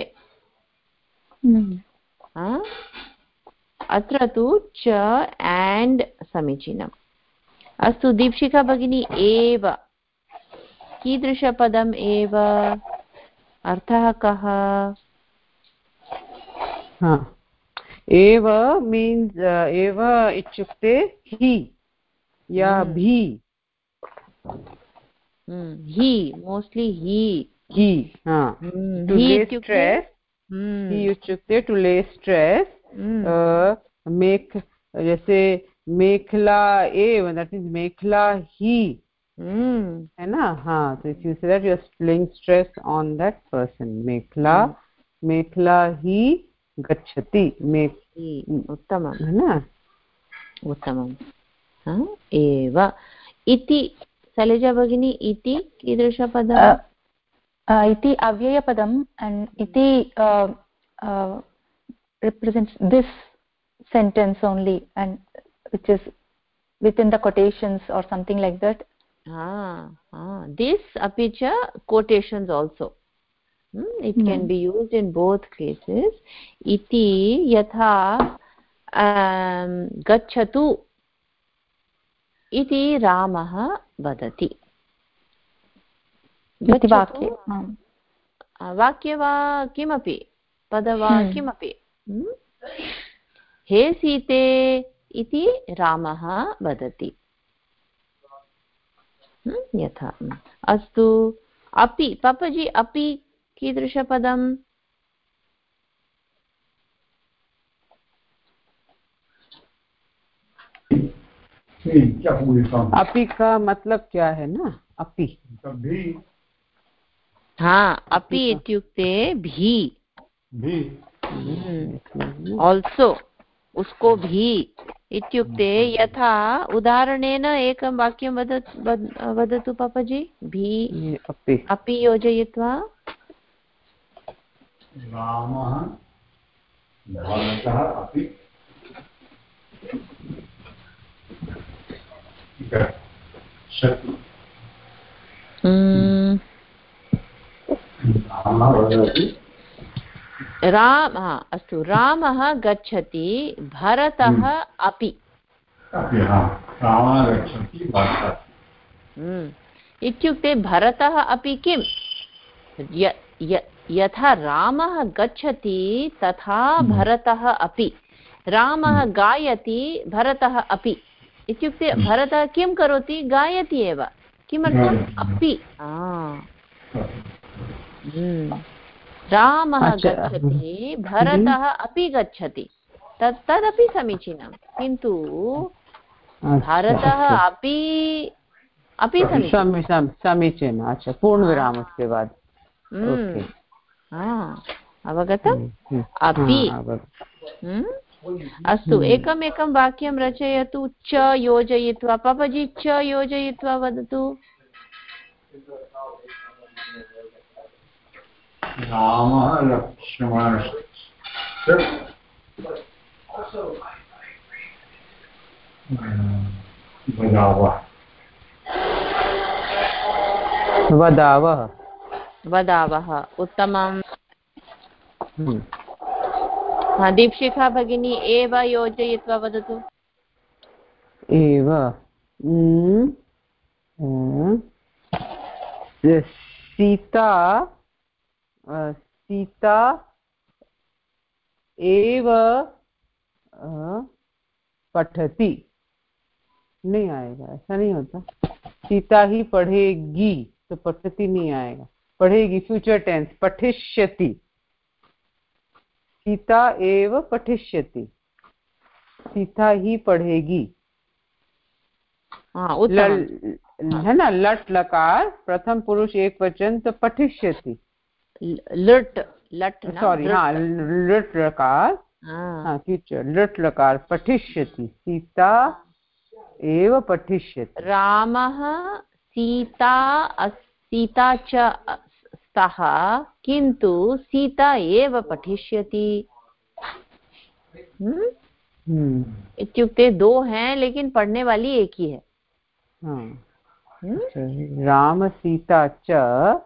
अत्र तु च and समीचीनम्. अस्तु दीक्षिका भगिनी, एव कीदृशपदम् एव? अर्थः कः? एव means uh, एव इत्युक्ते ही या भी. ही, mostly ही. ही, हाँ. To lay stress. ही इत्युक्ते to lay stress. make जैसे मेखला एव, that is मेखला ही, है ना? हाँ, so if you say that you are laying stress on that person. मेखला मेखला ही गच्छति. मेख उत्तमं, है ना? उत्तमम्. एव इति. शैलजा भगिनी, इति कीदृशपदम्? इति अव्ययपदम् and इति uh, uh, represents this sentence only, and which is within the quotations or something like that. Ah, ah, this api cha quotations also. Hmm? It hmm. can be used in both cases. Iti yatha um, gacchatu iti Ramah vadati. Iti vakye. Vakye va kimapi. Pada va hmm. kimapi. Hmm? हे सीते इति रामः वदति. यथा. अस्तु, अपि पापाजी अपि कीदृशपदम्? अपि का मतलब क्या है ना? अपि हाँ, अपि इत्युक्ते भी, आल्सो, उसको भी इत्युक्ते यथा उदाहरणेन एकं वाक्यं वदतु वदतु पापाजी। भी अपि अपि योजयित्वा। रामः भरतः अपि गच्छति। राम अस्तु, रामः गच्छति, भरतः अपि। इत्युक्ते भरतः अपि किं, यथा रामः गच्छति तथा भरतः अपि। रामः गायति, भरतः अपि। इत्युक्ते भरतः किं करोति? गायति एव। किमर्थम्? अपि। रामः गच्छति, भरतः अपि गच्छति, तत् तदपि समीचीनं, किन्तु भरतः अपि अपि समीचीनम्। अच्छा, पूर्णविरामस्य बाद। अवगतम्? अपि। अस्तु, एकमेकं वाक्यं रचयतु च योजयित्वा। पापाजी च योजयित्वा वदतु। रामः लक्ष्मणश्च वदावः वदावः वदावः उत्तमम्। दीपशिखा भगिनी एव योजयित्वा वदतु। एव सीता सीता एव पठति। नहीं आएगा, ऐसा नहीं होता। सीता ही पढ़ेगी तो पठति नहीं आएगा। पढ़ेगी फ्यूचर टेंस, पठिष्यति। सीता एव पठिष्यति, सीता ही पढ़ेगी। है ना, लट लकार प्रथम पुरुष एक वचन तो पठिष्यति। लट लट सॉरी, हाँ लट लकार, हाँ फ्यूचर लट लकार पठिष्यति, सीता एव पठिष्यति। रामः सीता सीता च स्तः, किन्तु सीता एव पठिष्यति। इत्युक्ते दो हैं लेकिन पढ़ने वाली एक ही है। राम सीता च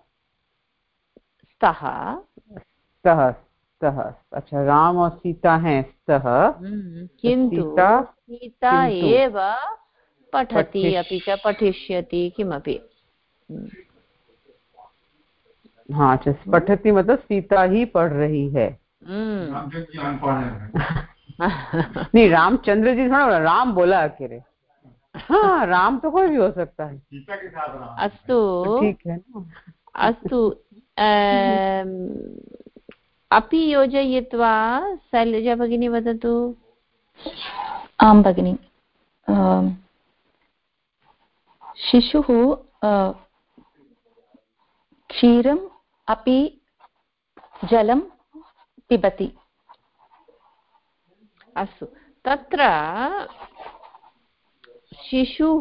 स्तः स्तः स्तः। अच्छा, राम और सीता हैं स्तः, किन्तु सीता एव पठति अपि च पठिष्यति किमपि। हाँ, अच्छा, पठति मतलब सीता ही पढ़ रही है। नहीं, रामचंद्र जी थोड़ा, राम बोला अकेले। हाँ, राम तो कोई भी हो सकता है। सीता के साथ राम। अस्तु, ठीक है ना। अस्तु, अपि योजयित्वा शैलजा भगिनी वदतु। आं भगिनि, शिशुः क्षीरम् अपि जलं पिबति। अस्तु, तत्र शिशुः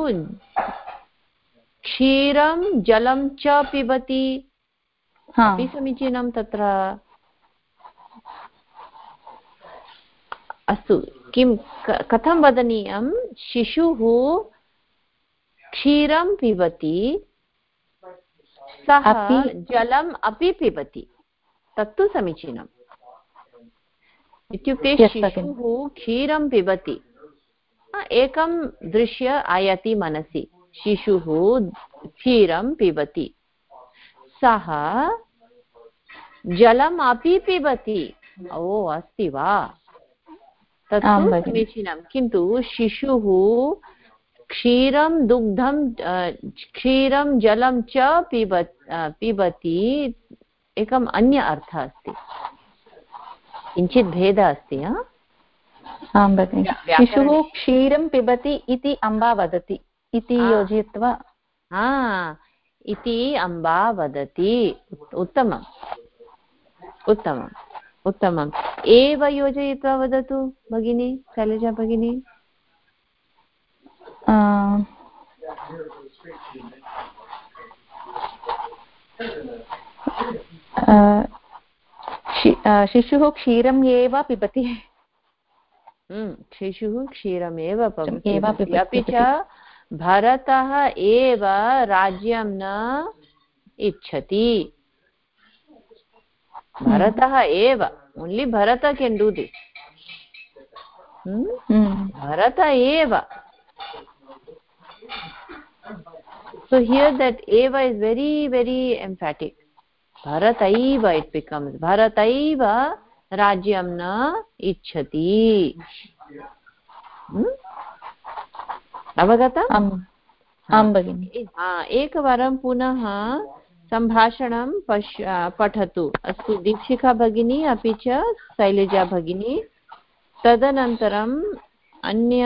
क्षीरं जलं च पिबति अपि समीचीनं तत्र। अस्तु, किं कथं वदनीयं? शिशुः क्षीरं पिबति, सः जलम् अपि पिबति, तत्तु समीचीनम्। इत्युक्ते शिशुः क्षीरं पिबति, एकं दृश्य आयाति मनसि। शिशुः क्षीरं पिबति, सः जलम् अपि पिबति। ओ अस्ति वा, तत्तु समीचीनं। किन्तु शिशुः क्षीरं दुग्धं क्षीरं जलं च पिब पिबति एकम् अन्य अर्थः अस्ति, किञ्चित् भेदः अस्ति। आं भगिनि, शिशुः क्षीरं पिबति इति अम्बा वदति इति योजयित्वा हा इति अम्बा वदति। उत्तमम् उत्तमम् उत्तमम्। एव योजयित्वा वदतु भगिनी, शैलजा भगिनी। शिशुः क्षीरम् एव पिबति। शिशुः क्षीरमेव पिबति। अपि च भरतः एव राज्यं न इच्छति। भरतः एव, only Bharat can do this. Bharat एव। So here that eva is very very emphatic. Bharataiva it becomes Bharataiva rajyam na ichchati. अवगतम्? आं भगिनि। एकवारं पुनः सम्भाषणं पश्य पठतु। अस्तु, दीक्षिका भगिनी अपि च शैलजा भगिनी। तदनन्तरम् अन्य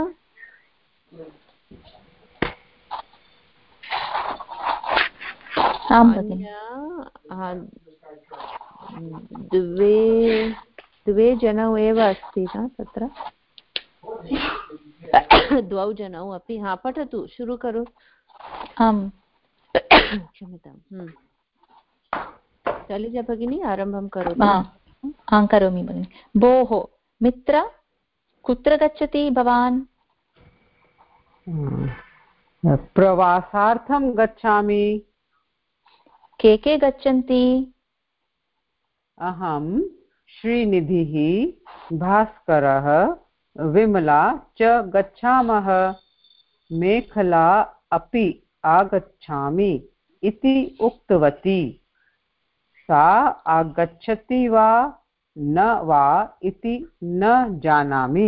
द्वे द्वे जनौ एव अस्ति न तत्र? द्वौ जनौ अपि। हा, पठतु, शुरु करो। आम्, क्षम्यताम्। शैलजा भगिनी आरम्भं करोतु। आं करोमि भगिनि। भोः मित्र, कुत्र गच्छति भवान्? प्रवासार्थं गच्छामि। के के गच्छन्ति? अहं, श्रीनिधिः, भास्करः, विमला च गच्छामः। मेखला अपि आगच्छामि इति उक्तवती। सा आगच्छति वा न वा इति न जानामि।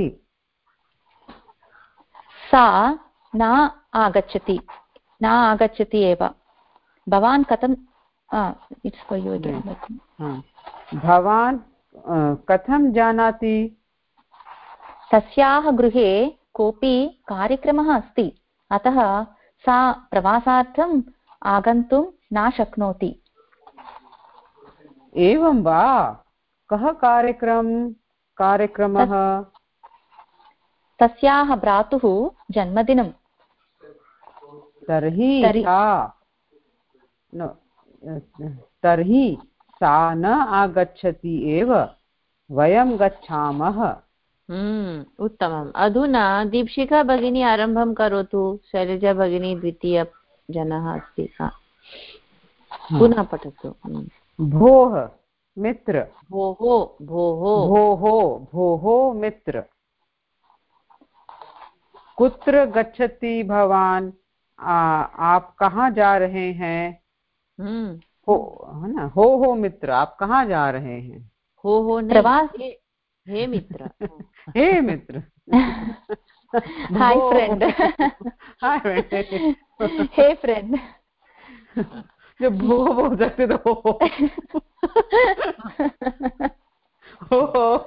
सा न आगच्छति न आगच्छति एव। भवान् कथं इट्स् फॉर यू अगेन। भवान् कथं जानाति? तस्याः गृहे कोऽपि कार्यक्रमः अस्ति, अतः सा प्रवासार्थम् आगन्तुं न शक्नोति। एवं वा? कः कार्यक्रम कार्यक्रमः? तस्याः भ्रातुः जन्मदिनं। तर्हि सा न तर्हि सा न आगच्छति एव, वयं गच्छामः। हम्म उत्तमम्। अधुना दीक्षिका भगिनी आरम्भं करोतु। शैलजा भगिनी द्वितीय जनः अस्ति। पुनः पठतु। भोः मित्र। भोः भोः भोः भोः मित्र। कुत्र गच्छति भवान? आ, आप कहाँ जा रहे हैं? हम्म हो है ना, हो हो मित्र, आप कहाँ जा रहे हैं? हो हो नहीं, प्रवास। हे, हे मित्र। हे मित्र। Hi friend. Hi friend. Hey friend. जब भो बोल सकते तो हो हो।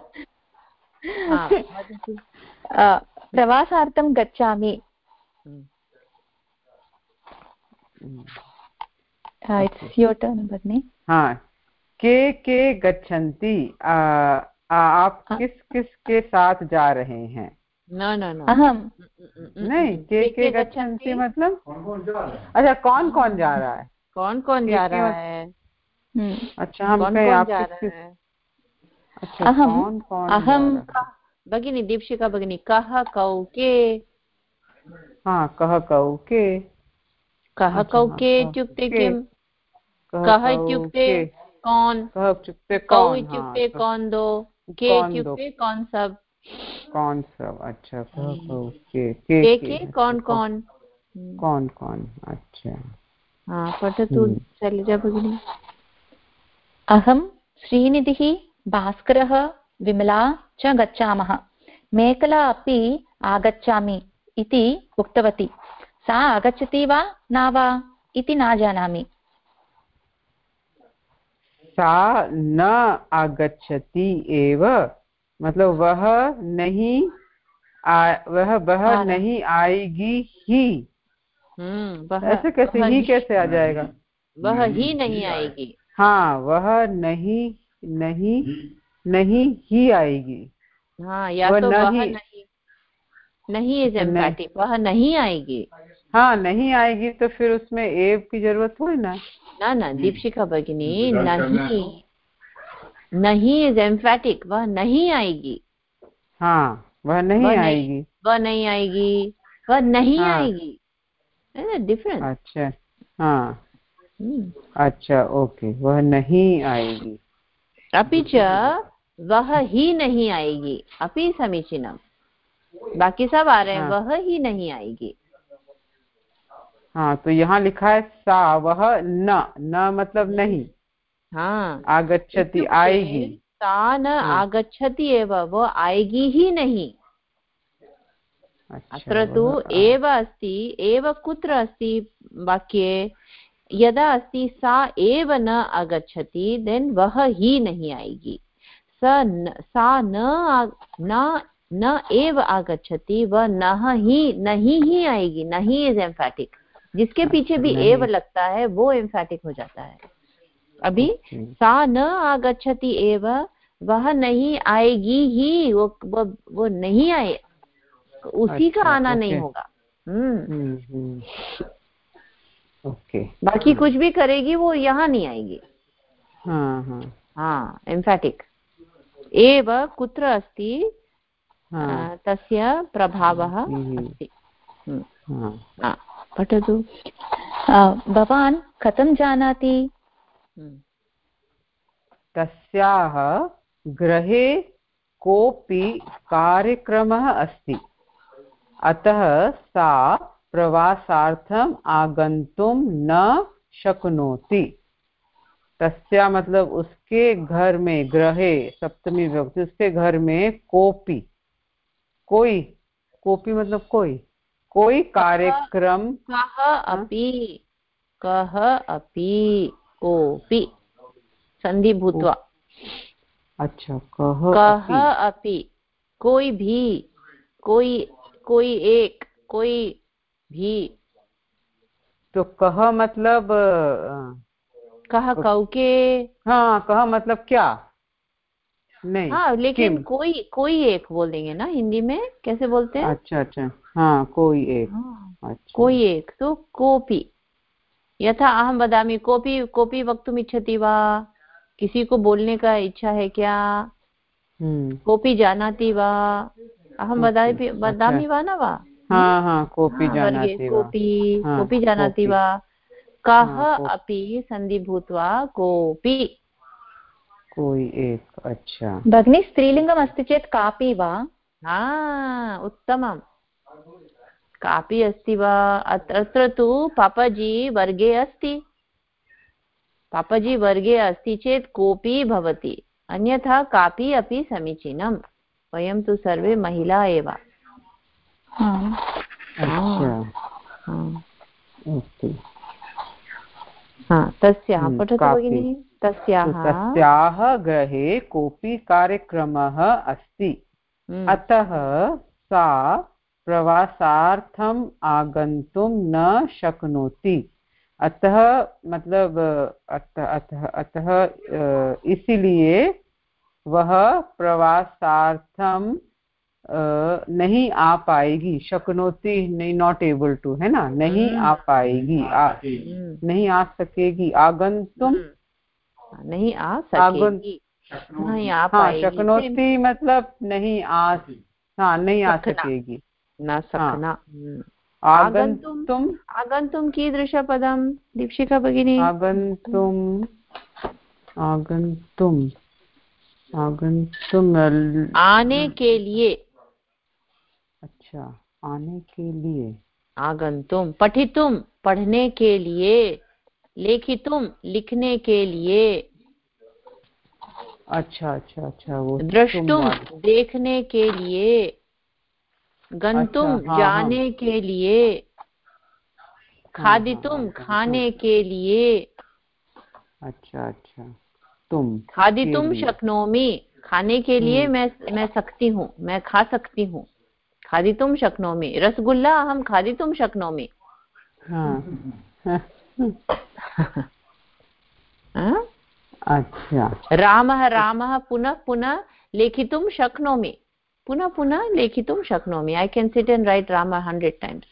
प्रवासार्थं गच्छामि। इट्स योर टर्न भगिनी। हाँ, के के गच्छन्ति? आप किस किस के साथ जा रहे हैं? नो नो नो, अहम नहीं, के के गच्छन्ति मतलब अच्छा कौन कौन जा रहा है? कौन कौन जा रहा है? अच्छा, हम कहें आप किस किस? अच्छा, कौन कौन? अहम भगिनी, दीक्षिका भगिनी, कः कौ के? हाँ, कः कौ के। कः कौ के इत्युक्ते किम्? कः इत्युक्ते कौन, कः इत्युक्ते कौ कौन, इत्युक्ते कौन दो, के इत्युक्ते कौन सब। कौन सब, अच्छा, कः कौ के के के कौन कौन कौन कौन। अच्छा, हाँ, पठतु शैलजा भगिनी। अहं, श्रीनिधिः, भास्करः, विमला च गच्छामः। मेखला अपि आगच्छामि इति उक्तवती। सा आगच्छति वा न वा इति न जानामि। सा न आगच्छति एव, मतलब वह नहीं आ, वह वह नहीं आएगी ही। हम्म, ऐसे कैसे ही कैसे आ जाएगा? वह ही नहीं आएगी। हाँ, वह नहीं नहीं नहीं ही आएगी। हाँ, या तो वह नहीं नहीं इज एम्फैटिक, वह नहीं आएगी। हाँ, नहीं आएगी तो फिर उसमें एव की जरूरत हो ना? ना ना दीपशिखा भगिनी, नहीं नहीं इज एम्फैटिक, वह नहीं आएगी। हाँ, वह नहीं वह आएगी। नहीं, वह नहीं आएगी, वह नहीं हाँ, आएगी, डिफरेंस। अच्छा, हाँ, हम्म। अच्छा, ओके, वह नहीं आएगी। अपि च वह ही नहीं आएगी, अपि समीचीनम। बाकी सब आ रहे हैं, हाँ, वह ही नहीं आएगी। हाँ, तो यहाँ लिखा है सा वह न न मतलब नहीं। हाँ, आगच्छति आएगी। सा न हाँ, आगच्छति एव, वो आएगी ही नहीं। अच्छा, अत्र तु एव अस्ति, एव कुत्र अस्ति वाक्ये? यदा अस्ति सा एव न आगच्छति, देन वह ही नहीं आएगी। सा न, सा न न न एव आगच्छति, वह न ही नहीं ही आएगी। नहीं इज एम्फैटिक, जिसके पीछे भी एव लगता है वो एम्फैटिक हो जाता है। अभी सा न आगच्छति एव, वह नहीं आएगी ही, वो वो, वो नहीं आए, उसी अच्छा, का आना ओके, नहीं होगा। Hmm hmm, hmm, okay. बाकी कुछ भी करेगी वो यहाँ नहीं आएगी। हाँ, हाँ, हाँ, एम्फैटिक। एव कुत्र अस्ति, हाँ, तस्य प्रभावः अस्ति। हाँ, पठतु। भवान् कथं जानाति? तस्याः गृहे कोऽपि कार्यक्रमः अस्ति, अतः सा प्रवासार्थम् आगन्तुं न शक्नोति। तस्या मतलब उसके घर में, गृहे सप्तमी विभक्ति, उसके घर में कोऽपि, कोई, कोऽपि मतलब कोई, कोई कार्यक्रम। कः अपि, कः अपि, कोऽपि संधि भूत्वा। अच्छा, कः कः अपि, कोई भी, कोई कोई एक, कोई भी। तो कह मतलब कह कौके। हाँ, कह मतलब क्या? नहीं, हाँ, लेकिन किम? कोई कोई एक बोल देंगे ना, हिंदी में कैसे बोलते हैं? अच्छा, अच्छा, हाँ, कोई एक। हाँ, अच्छा, कोई एक, तो कोपी। यथा अहम वदामि, कोपी कोपी वक्तुम इच्छति वा, किसी को बोलने का इच्छा है क्या? हम्म, कोपी जानाति वा, अहम वदामि वदामि वा न वा। हाँ, हाँ, कोपी जानाति वा, कोपी हाँ, कोपी जानाति वा। कः हाँ, अपि संधि भूत्वा कोपी, कोई एक। अच्छा भगिनी, स्त्रीलिङ्गम् अस्ति चेत् कापि वा? हाँ, उत्तमम्। कापि अस्ति वा? अत्र तु पापाजी वर्गे अस्ति, पापाजी वर्गे अस्ति चेत् कोपि भवति, अन्यथा कापि अपि समीचीनम्। वयं तु सर्वे महिला एव। तस्याः पठतु भगिनी। तस्याः तस्याः गृहे कोऽपि कार्यक्रमः अस्ति, अतः सा प्रवासार्थम् आगन्तुं न शक्नोति। अतः मतलब अतः अतः अतः इसीलिए वह प्रवासार्थम नहीं आ पाएगी। शक्नोति नहीं, नॉट एबल टू, है ना, नहीं आ पाएगी, आ, नहीं आ सकेगी। आगंतुम नहीं आ सकेगी, नहीं आ पाएगी। हाँ, शक्नोति मतलब नहीं आ, हाँ, नहीं आ सकेगी, न सकना। आगन्तुम, आगन्तुम कीदृशपदं दीक्षिका भगिनी? आगन्तुम, आगन्तुम, आगन्तुम, आने के लिए। अच्छा, आने के लिए। आगन्तुम, पठितुम पढ़ने के लिए, लेखितुम लिखने के लिए। अच्छा, अच्छा, अच्छा, वो दृष्टुम देखने के लिए। गंतुम अच्छा, हाँ, जाने के लिए, खादितुम खाने के लिए। अच्छा अच्छा, तुम खादितुम शक्नोमि खाने के लिए मैं मैं सकती हूँ, मैं खा सकती हूँ। खादितुम शक्नोमि रसगुल्ला अहं खादितुम शक्नोमि। अच्छा, रामः रामः पुनः पुनः लेखितुं शक्नोमि, पुनः पुनः लेखितुं शक्नोमि। I can sit and write Ram hundred times.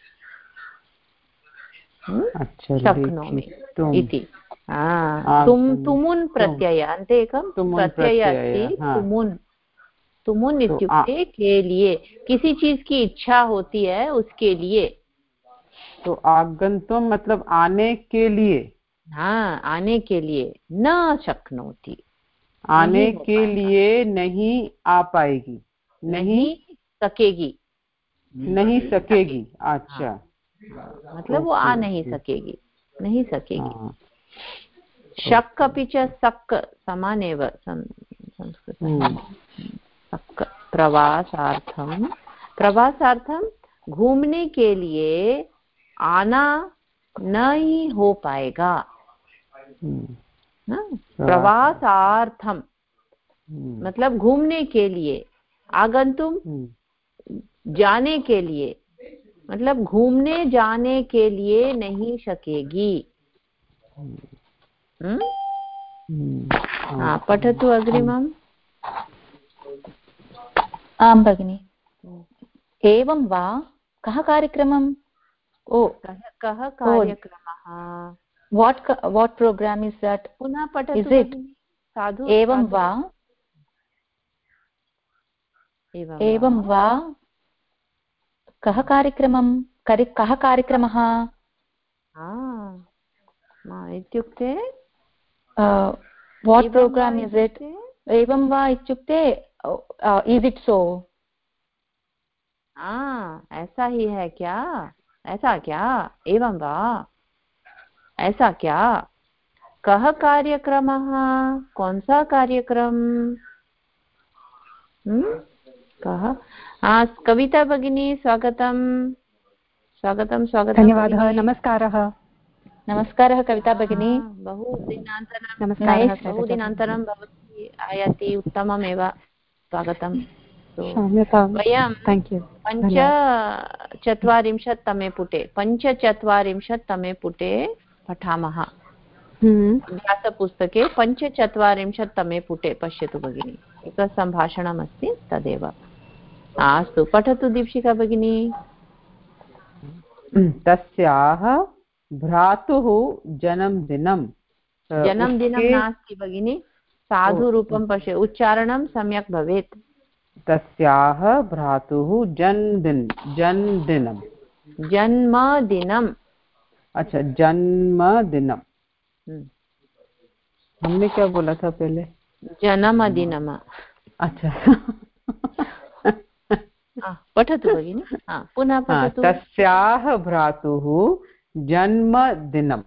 शक्नोमि इति। तुम तुमुन् प्रत्यय अन्ते एकं प्रत्यय अस्ति तुमुन्। तुमुन् इत्युक्ते के लिए, किसी चीज की इच्छा होती है उसके लिए। तो आगंतुम मतलब आने के लिए। हाँ, आने के लिए। न शक्नोति आने के लिए नहीं आ पाएगी, नहीं सकेगी, नहीं सकेगी। अच्छा, मतलब वो आ नहीं सकेगी, नहीं सकेगी। शक् अपि च सक समानेव संस्कृतं। सक प्रवासार्थम, प्रवासार्थम घूमने के लिए आना नहीं हो पाएगा। प्रवासार्थम मतलब घूमने के लिए, आगंतुम जाने के लिए, मतलब घूमने जाने के लिए नहीं सकेगी। हाँ, पठतु अग्रिमम्। आं भगिनि। एवं वा, कः कार्यक्रमम्? ओ, कः कार्यक्रमः? what what program is that? पुनः पठतु। Is it साधु? एवं वा, एवं वा, कः कार्यक्रमं? कः कार्यक्रमः इत्युक्ते what program is it? एवं वा इत्युक्ते is it so? हाँ, ऐसा ही है क्या? ऐसा क्या? एवं वा, ऐसा क्या? कः कार्यक्रमः? कौन सा कार्यक्रम? हम्म कः? हाँ, कविता भगिनी स्वागतम स्वागतम स्वागतम। धन्यवादः। नमस्कारः। नमस्कारः कविता भगिनी। बहुदिनान्तरं नमस्कारः। बहुदिनान्तरं भवती आयाति, उत्तममेव, स्वागतम्। वयं पञ्चचत्वारिंशत् तमे पुटे पञ्चचत्वारिंशत् तमे पुटे पठामः। व्यासपुस्तके पञ्चचत्वारिंशत् तमे पुटे पश्यतु भगिनी, एकं सम्भाषणमस्ति तदेव। अस्तु, पठतु दीक्षिका भगिनी। तस्याः भ्रातुः जन्मदिनं। जन्मदिनं नास्ति भगिनी, साधुरूपं पश्य, उच्चारणं सम्यक् भवेत्। तस्याः भ्रातुः जन्मदिन जन्मदिनं जन्मदिनम्। अच्छा, जन्मदिनम। हमने क्या बोला था पहले? जन्मदिनम। अच्छा पठतु भगिनि, पुनः पठतु। तस्याः भ्रातुः जन्मदिनम,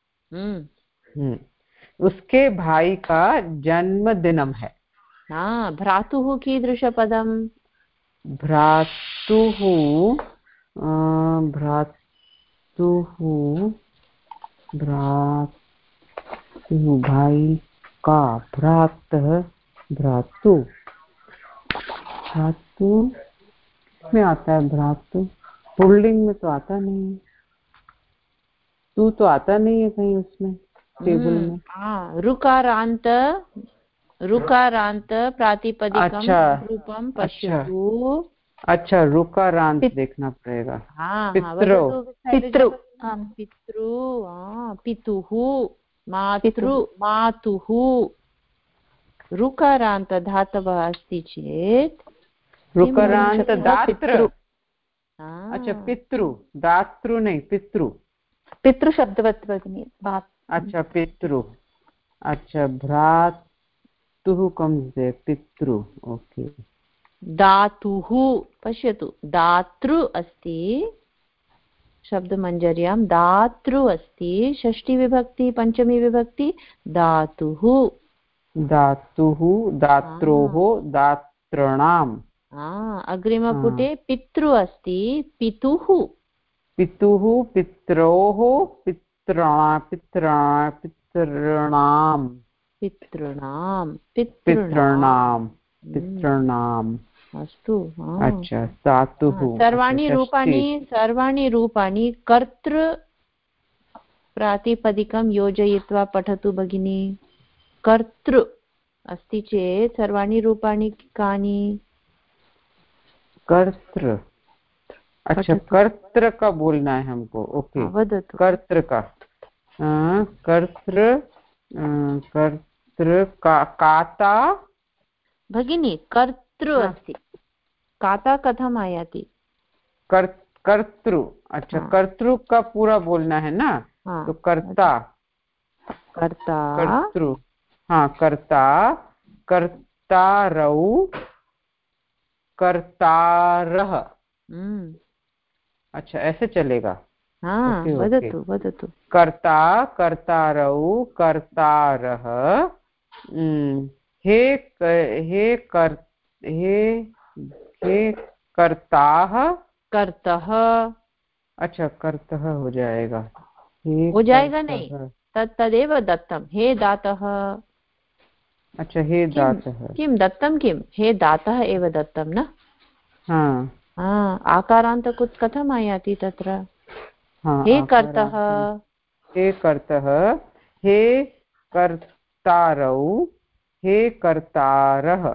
उसके भाई का जन्मदिनम है। हाँ, भ्रातुः कीदृशपदं? भ्रातुः भ्रातुः भ्रातुः भाई का, भ्रातः भ्रातु भ्रातु में आता है। भ्रातु पुल्लिंग में तो आता नहीं, तू तो आता नहीं है कहीं उसमें टेबल में। हाँ, रुकारांत रुकारांत प्रातिपदिकं रूपं पश्यतु। अच्छा, रुकारांत देखना पड़ेगा। हाँ, पितृ पितृ पितृ पितुः, मातृ मातुः। रुकारांत धातवः अस्ति चेत् रुकारांत दातृ। अच्छा, पितृ दातृ नहीं, पितृ पितृ शब्दवत् भगिनी। अच्छा, पितृ। अच्छा, भ्रातुः कम्स् देयर, पितृ। ओके। दातुः पश्यतु, दातृ अस्ति शब्दमञ्जर्यां, दातृ अस्ति षष्ठी विभक्ति पंचमी विभक्ति धातुः। धातुः दात्रोः दातॄणां। अग्रिमपुटे पितृ अस्ति, पितुः पितुः पित्रोः पित्रा पित्रा पितॄणां पितॄणां पितॄणां पितॄणाम् अस्तु। अच्छा धातुः सर्वाणि रूपाणि सर्वाणि रूपाणि कर्तृ प्रातिपदिकं योजयित्वा पठतु भगिनी। कर्तृ अस्ति चेत् सर्वाणि रूपाणि कानि? कर्तृ। अच्छा कर्तृ का बोलना है हमको। ओके वदतु। कर्तृ का कर्तृ कर्तृ का काता भगिनी कर्तृ अस्ति, काता कथम् आयाति? कर कर्तृ। अच्छा कर्तृ का पूरा बोलना है ना, तो कर्ता कर्ता कर्तृ। हाँ कर्ता कर्तारौ कर्तारः। अच्छा ऐसे चलेगा। हाँ ओके, वदतु ओके। वदतु। कर्ता कर्तारौ कर्तारः। हे हे कर हे हे कर्ताः कर्तः। अच्छा कर्तः हो जाएगा। हो जाएगा नहीं, तत् तदेव दत्तं। हे दातः। अच्छा हे दातः। किं दत्तं? किं हे दातः एव दत्तं न? हाँ हाँ आकारान्त कथम् आयाति तत्र? हाँ हे कर्तः। हे कर्तः हे कर्तारौ हे कर्तारः।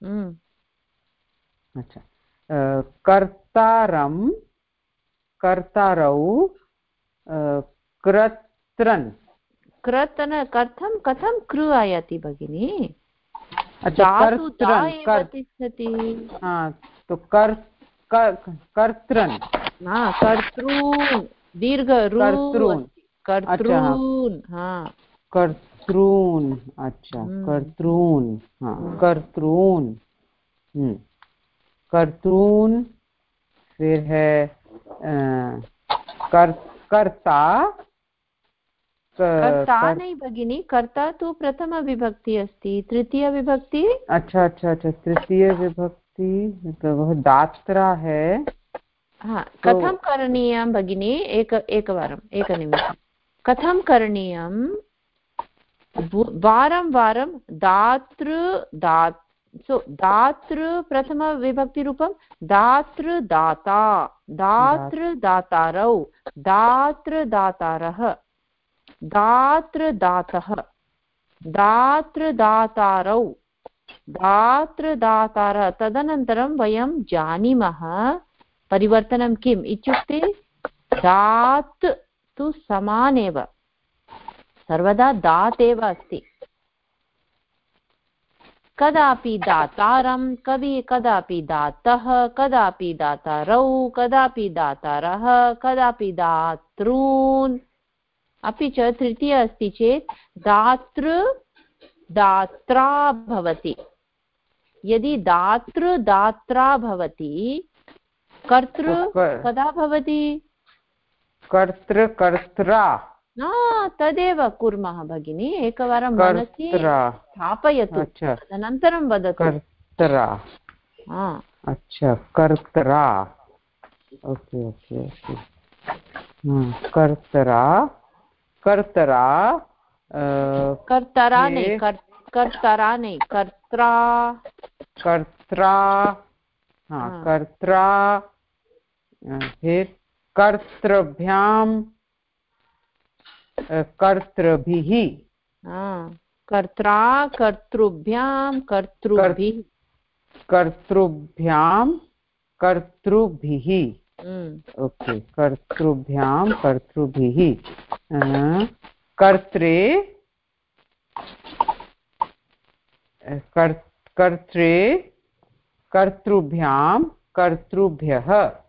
अच्छा कर्तारं कर्तारौ कृत्रन्। कृतन कथं कथं कृ आयाति भगिनी? अच्छा धातु दा कर्त्रन् एव तिष्ठति। हाँ तो कर कर्त्रन्। हाँ कर्तॄन् दीर्घ रू कर्तॄन्। कर्तॄन्। हाँ कर्तॄन्। अच्छा कर्तॄन्। हाँ कर्तॄन्। हम्म कर्तॄन्। फिर है कर कर्ता कर्ता नहीं भगिनी, कर्ता तो प्रथम विभक्ति अस्ति, तृतीय विभक्ति। अच्छा अच्छा अच्छा तृतीय विभक्ति वह दात्रा है। हाँ कथं करणीयं भगिनी? एक एकवारम् एकनिमिषं। कथं करणीयं? वारं वारं दातृ दात् सो दातृ प्रथम विभक्तिरूपं दातृ दाता दातृ दातारौ दातृ दातारः दातृ दातः दातृ दातारौ दातृ दातारः। तदनन्तरं वयं जानीमः परिवर्तनं किम् इत्युक्ते दात् तु समान एव, सर्वदा दात् एव अस्ति। कदापि दातारं कवि कदापि दातः कदापि दातारौ कदापि दातारः कदापि दातॄन्। अपि च तृतीय अस्ति चेत् दातृ दात्रा भवति। यदि दातृ दात्रा भवति कर्तृ कदा भवति? कर्तृ कर्त्रा। तदेव कुर्मः भगिनी, एकवारं मनसि स्थापयतु। अच्छा तदनन्तरं वदतु। कर्त्रा। अच्छा कर्त्रा। Okay okay okay. कर्त्रा कर्त्रा कर्तरा नहीं कर्तरा नहीं कर्त्रा कर्त्रा। हाँ कर्त्रा। फिर कर्तृभ्यां कर्तृभिः। कर्त्रा कर्तृभ्यां कर्तृभिः कर्तृभ्यां कर्तृभिः। ओके कर्तृभ्यां कर्तृभिः। कर्त्रे कर्त्रे कर्तृभ्यां कर्तृभ्यः।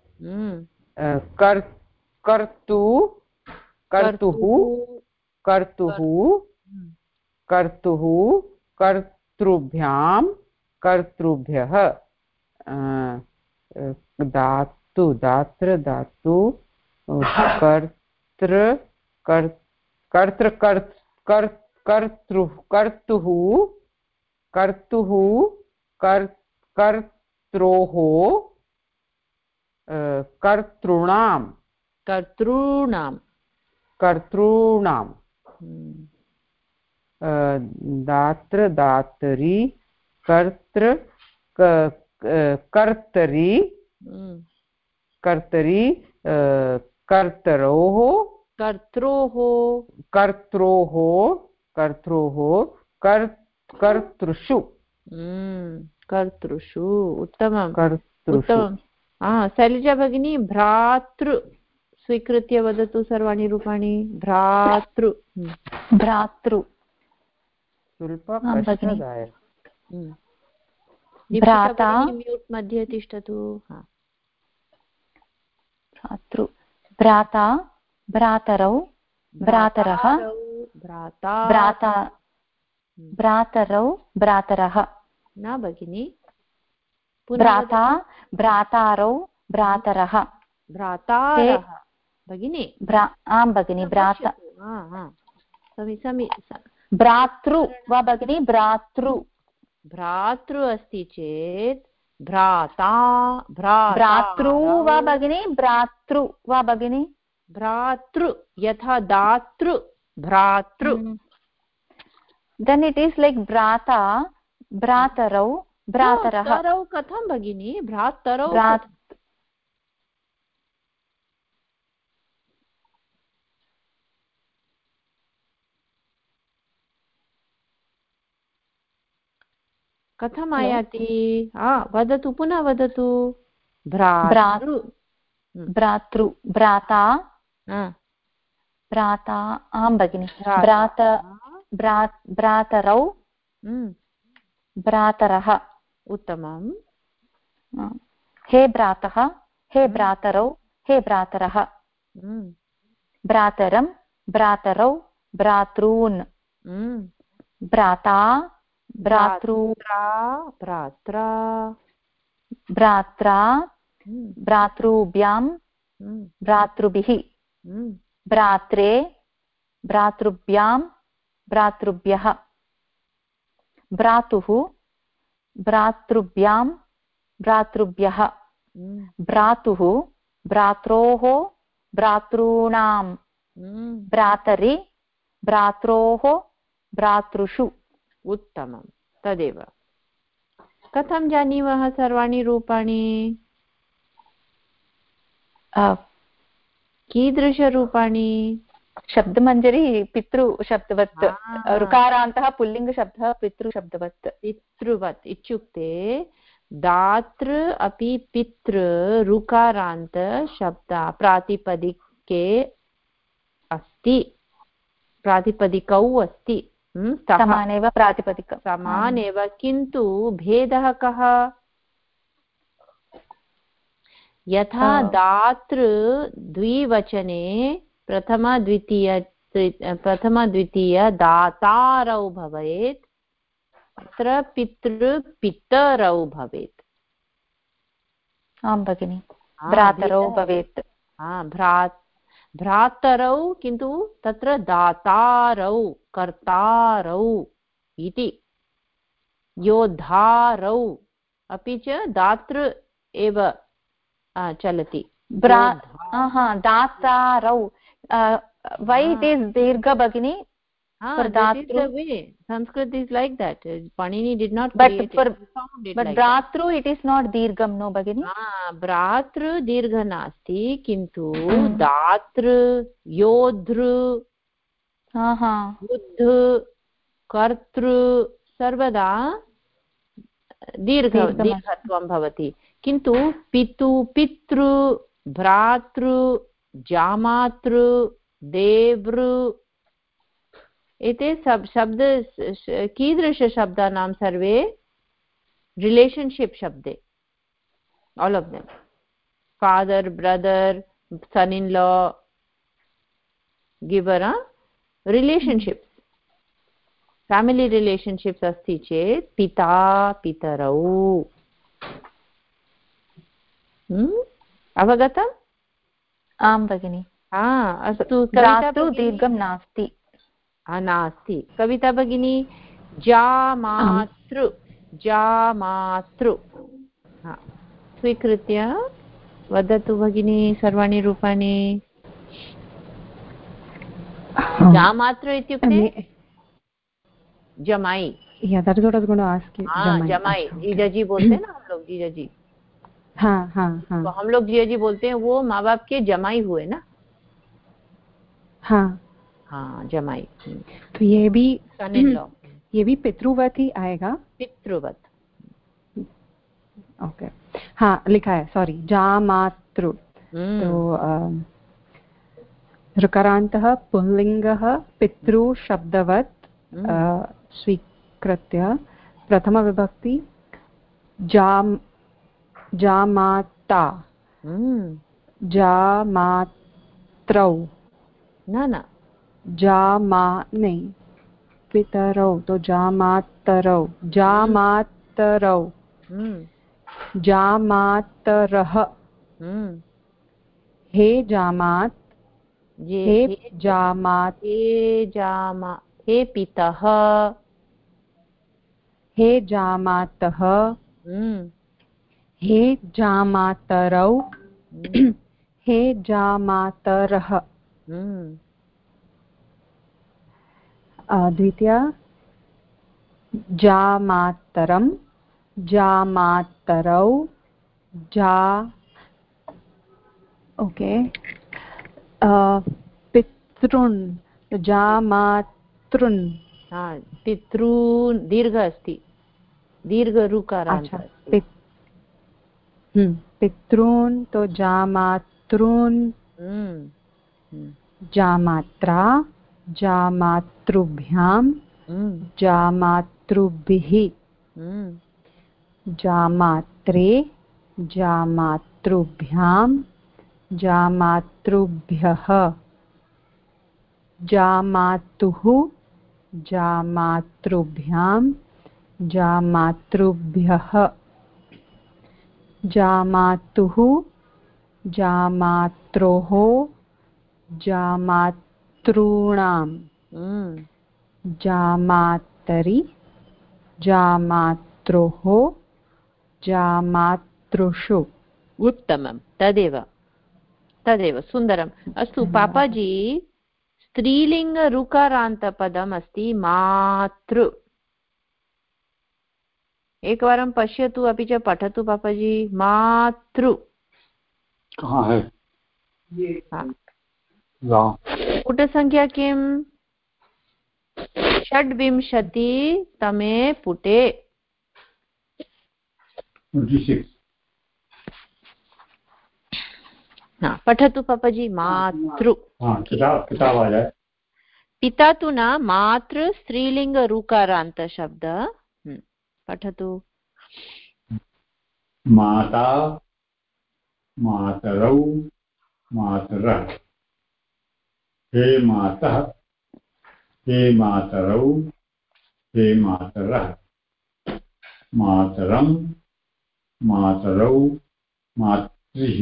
कर् कर्तु कर्तुः कर्तुः कर्तुः कर्तृभ्यां कर्तृभ्यः। धातु दात्र धातु कर्तृ कर्तृ कर्तृ कर्तुः कर्तुः कर्तुः कर्त्रोः कर्तॄणां कर्तॄणां कर्तॄणां दात्र दातरि कर्तृ कर्तरि कर्तरि कर्तरोः कर्त्रोः कर्त्रोः कर्त्रोः कर्तृषु कर्तृषु उत्तमम् कर्तृषु उत्तमं शैलजा भगिनी भ्रातृ स्वीकृत्य वदतु सर्वाणि रूपाणि भ्रातृ भ्रातृ भ्राता म्यूट् मध्ये तिष्ठतु भ्रातृ भ्राता भ्रातरौ भ्रातरः भ्राता भ्रातरौ भ्रातरः न भगिनी भ्राता भ्रातारौ भ्रातरः भ्रातारः भगिनी आं भगिनी भ्राता समी भ्रातृ वा भगिनी भ्रातृ भ्रातृ अस्ति चेत् भ्राता भ्रातृ वा भगिनी भ्रातृ वा भगिनी भ्रातृ यथा दातृ भ्रातृ then it is like भ्राता भ्रातरौ भ्रातरः भ्रातरौ कथं भगिनी भ्रातरौ कथम् आयाति वदतु पुनः वदतु भ्रातृ भ्रातृ भ्राता भ्राता आं भगिनि भ्रात भ्रातरौ भ्रातरः उत्तमं हे भ्रातः हे भ्रातरौ हे भ्रातरः भ्रातरं भ्रातरौ भ्रातॄन् भ्राता भ्रातृ भ्रात्रा भ्रात्रा भ्रातृभ्यां भ्रातृभिः भ्रात्रे भ्रातृभ्यां भ्रातृभ्यः भ्रातुः भ्रातृभ्यां भ्रातृभ्यः भ्रातुः भ्रात्रोः भ्रातॄणां भ्रातरि भ्रात्रोः भ्रातृषु उत्तमं तदेव कथं जानीमः सर्वाणि रूपाणि कीदृशरूपाणि शब्दमञ्जरी पितृशब्दवत् ऋकारान्तः पुल्लिङ्गशब्दः पितृशब्दवत् पितृवत् इत्युक्ते दातृ अपि पितृ ऋकारान्त शब्द प्रातिपदिके अस्ति प्रातिपदिकौ अस्ति समानेव प्रातिपदिक समानेव किन्तु भेदः कः यथा दातृ द्विवचने प्रथम द्वितीय प्रथम द्वितीय दातारौ भवेत् अत्र पितृ पितरौ भवेत् आं भगिनि भ्रातरौ भवेत् भ्रा भ्रातरौ किन्तु तत्र दातारौ कर्तारौ इति योद्धारौ अपि च दातृ एव चलति दातारौ why it is dirgha bagini for that is the way Sanskrit is like that Panini did not but create for it. It but like bratru it is not dirgham no bagini ha bratru dirgha nasti kintu datru yodru ha ha buddhu kartru sarvada dirgha dirghatvam bhavati किन्तु पितु पितृ भ्रातृ जामातृ देवृ एते सब शब्द कीदृशशब्दानां सर्वे रिलेशनशिप् शब्दे all of them father brother son in law giver huh? relationships family relationships asti chet pita pitarau अवगतम् आं भगिनि अस्तु भ्रातृ दीर्घं नास्ति नास्ति कविता भगिनी जामातृ जामातृ हा स्वीकृत्य वदतु भगिनी सर्वाणि रूपाणि। जामातृ इत्युक्ते जमाई। Yeah, that is what I was going to ask you. हाँ जमाई, जमाई, अच्छा, जीजा जी बोलते हैं ना हम लोग, जीजा जी। हाँ हाँ हाँ, तो हम लोग जीजा जी बोलते हैं, वो माँ बाप के जमाई हुए ना। हाँ हाँ जमाई। तो ये भी सन इन लॉ, ये भी पितृवत ही आएगा। पितृवत, ओके हाँ लिखा है, सॉरी, जामातृ। तो ऋकारान्तः पुल्लिङ्गः पितृशब्दवत् स्वीकृत्य प्रथमविभक्ति जाम जामाता जामात्रौ न न जामा नहीं पितरौ, तो जामातरौ जामातरौ जामातरः हे जामात हे जामात हे जामा हे पितः हे जामातः हे जामातरौ हे जामातरः। द्वितीया जामातरं जामातरौ जा ओके पितॄन् जामातॄन्। हाँ पितॄन् दीर्घ अस्ति, दीर्घ ऋकारान्त। अच्छा पितॄन् तो जामातॄन् जामात्रा जामातृभ्यां जामातृभिः जामात्रे जामातृभ्यां जामातृभ्यः जामातुः जामातृभ्यां जामातृभ्यः जामातुः जामात्रोः जामातॄणां जामातरि जामात्रोः जामातृषु। उत्तमं, तदेव तदेव सुन्दरम्। अस्तु पापाजी, स्त्रीलिङ्ग ऋकारान्तपदम् अस्ति मातृ। एकवारं पश्यतु अपि च पठतु पापाजी। मातृ कहाँ है? पुटसङ्ख्या किम्? षड्विंशतितमे पुटे। हाँ पठतु पापाजी। मातृ पिता तु न, मातृ स्त्रीलिङ्ग ऋकारान्त शब्द। पठतु। माता मातरौ मातरः हे मातः हे मातरौ हे मातरः मातरं मातरौ मातृः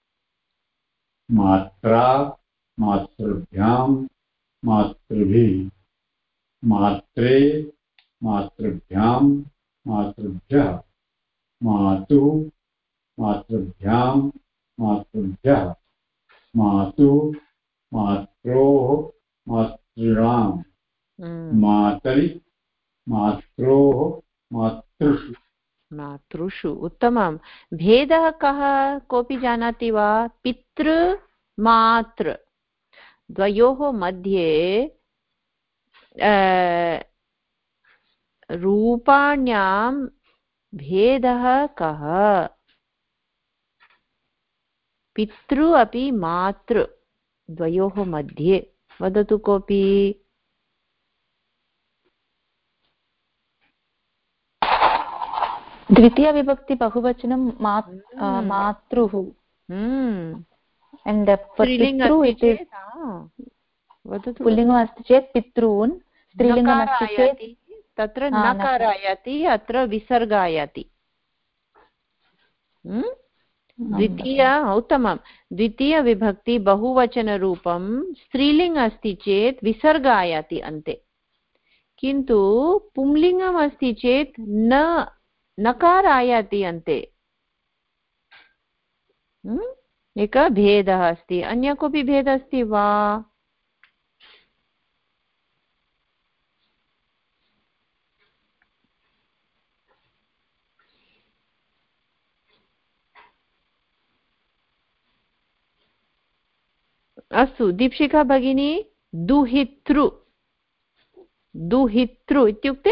मात्रा मातृभ्यां मातृभिः मात्रे मातृभ्यां मातृभ्यः मातुः मातृभ्यां मातृभ्यः मातुः मात्रोः मातॄणां मातरि मात्रोः मातृषु। मातृषु, उत्तमं। भेदः कः, कोऽपि जानाति वा? पितृ मातृ द्वयोः मध्ये रूपाण्यां भेदः कः? पितृ अपि मातृ द्वयोः मध्ये वदतु कोऽपि। द्वितीय विभक्ति बहुवचनं मातृः एंड पितृ इति पुल्लिङ्गम् अस्ति चेत् पितॄन्, स्त्रीलिङ्गम् अस्ति चेत् तत्र नकारायति, अत्र विसर्गायति। द्वितीय उत्तमं। द्वितीय विभक्ति बहुवचनरूपं स्त्रीलिङ्ग अस्ति चेत् विसर्गायति अन्ते, किन्तु पुंलिङ्गम् अस्ति चेत् न नकार आयाति अन्ते, एकः भेदः अस्ति। अन्य कोऽपि भेदः अस्ति वा? अस्तु, दीक्षिका भगिनी, दुहितृ दुहितृ इत्युक्ते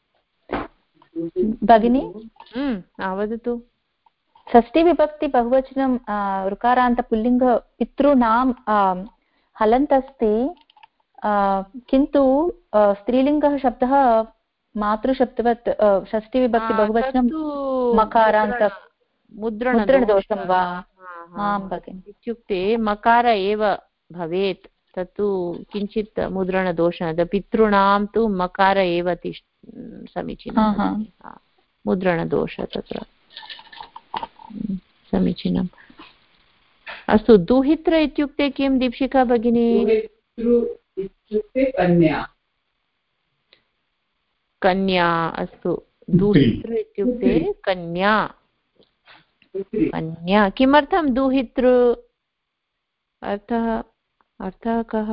भगिनी वदतु। षष्टिविभक्ति बहुवचनं ऋकारान्त पुल्लिङ्ग पितॄणां हलन्त् अस्ति, किन्तु स्त्रीलिङ्गः शब्दः मातृशब्दवत् षष्टिविभक्ति बहुवचनं मकारान्त मुद्रणदोषं वा? आं भगिनि, इत्युक्ते मकार एव भवेत्, तत्तु किञ्चित् मुद्रणदोषः। पितॄणां तु मकार एव तिष्ठ समीचीनं, मुद्रणदोषः तत्र समीचीनम्। अस्तु, दुहित्र इत्युक्ते किं दीक्षिका भगिनी? इत्युक्ते कन्या। कन्या, अस्तु, दुहितृ इत्युक्ते कन्या। कन्या, किमर्थं दुहितृ? अर्थः अर्थः कः?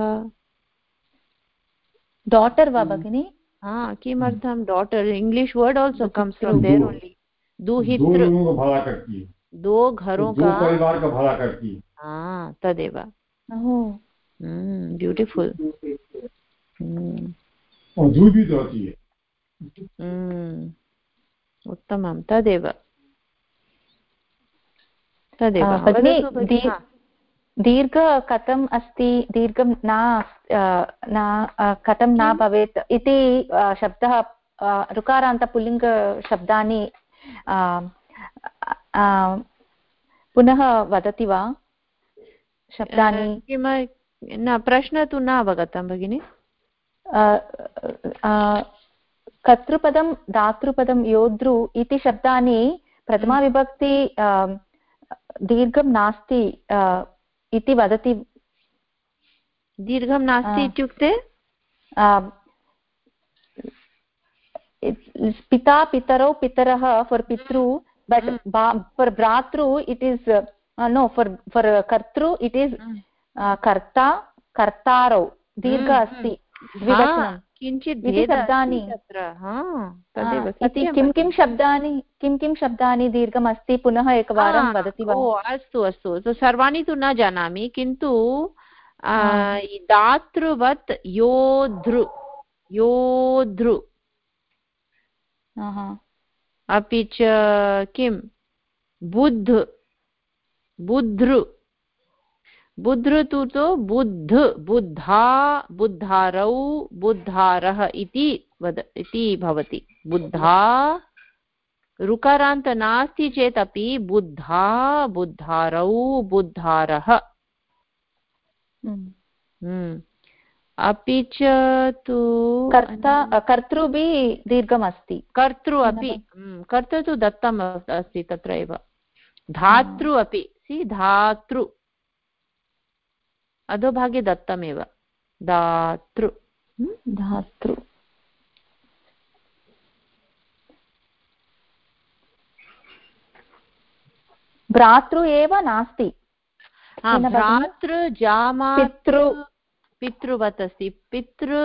डाटर् वा भगिनी? हा, किमर्थं daughter? English word also comes from there only. दुहितृ, दो घरों का परिवार का भला करती। हाँ, तदेव। ब्यूटीफुल। उत्तमं, तदेव तदेव। दीर्घ कथम् अस्ति, दीर्घं न कथं न भवेत् इति शब्दः ऋकारान्त पुल्लिङ्गशब्दानि पुनः वदति वा? शब्दानि किम? न, प्रश्नः तु न अवगतं भगिनि। कर्तृपदं धातृपदं योद्धृ इति शब्दानि प्रथमाविभक्ति दीर्घं नास्ति इति वदति। दीर्घं नास्ति इत्युक्ते पिता पितरौ पितरः फॉर पितृ, but for भ्रातृ it is uh, no for for कर्तृ it is uh, कर्ता कर्तारौ दीर्घ अस्ति द्विवचनं। किञ्चित् शब्दानि इति किं किं शब्दानि किं किं शब्दानि दीर्घम् अस्ति पुनः एकवारं वदति वा? अस्तु अस्तु, सर्वाणि तु न जानामि, किन्तु दातृवत् योद्धृ योद्धृ, अपि च किं बुद्ध बुद्धृ बुद्धृ तु तो बुद्ध बुद्धा बुद्धारौ बुद्धारः इति वद इति भवति। बुद्धा ऋकारान्त नास्ति चेत् अपि बुद्धा बुद्धारौ बुद्धारः। अपि च तु कर्ता कर्तृभिः दीर्घम् अस्ति। कर्तृ अपि, कर्तृ तु दत्तम् अस्ति तत्र एव। धातृ अपि, सि धातृ अधोभागे दत्तमेव, धातृ धातृ। भ्रातृ एव नास्ति। भ्रातृ जामातृ पितृवत् अस्ति। पितृ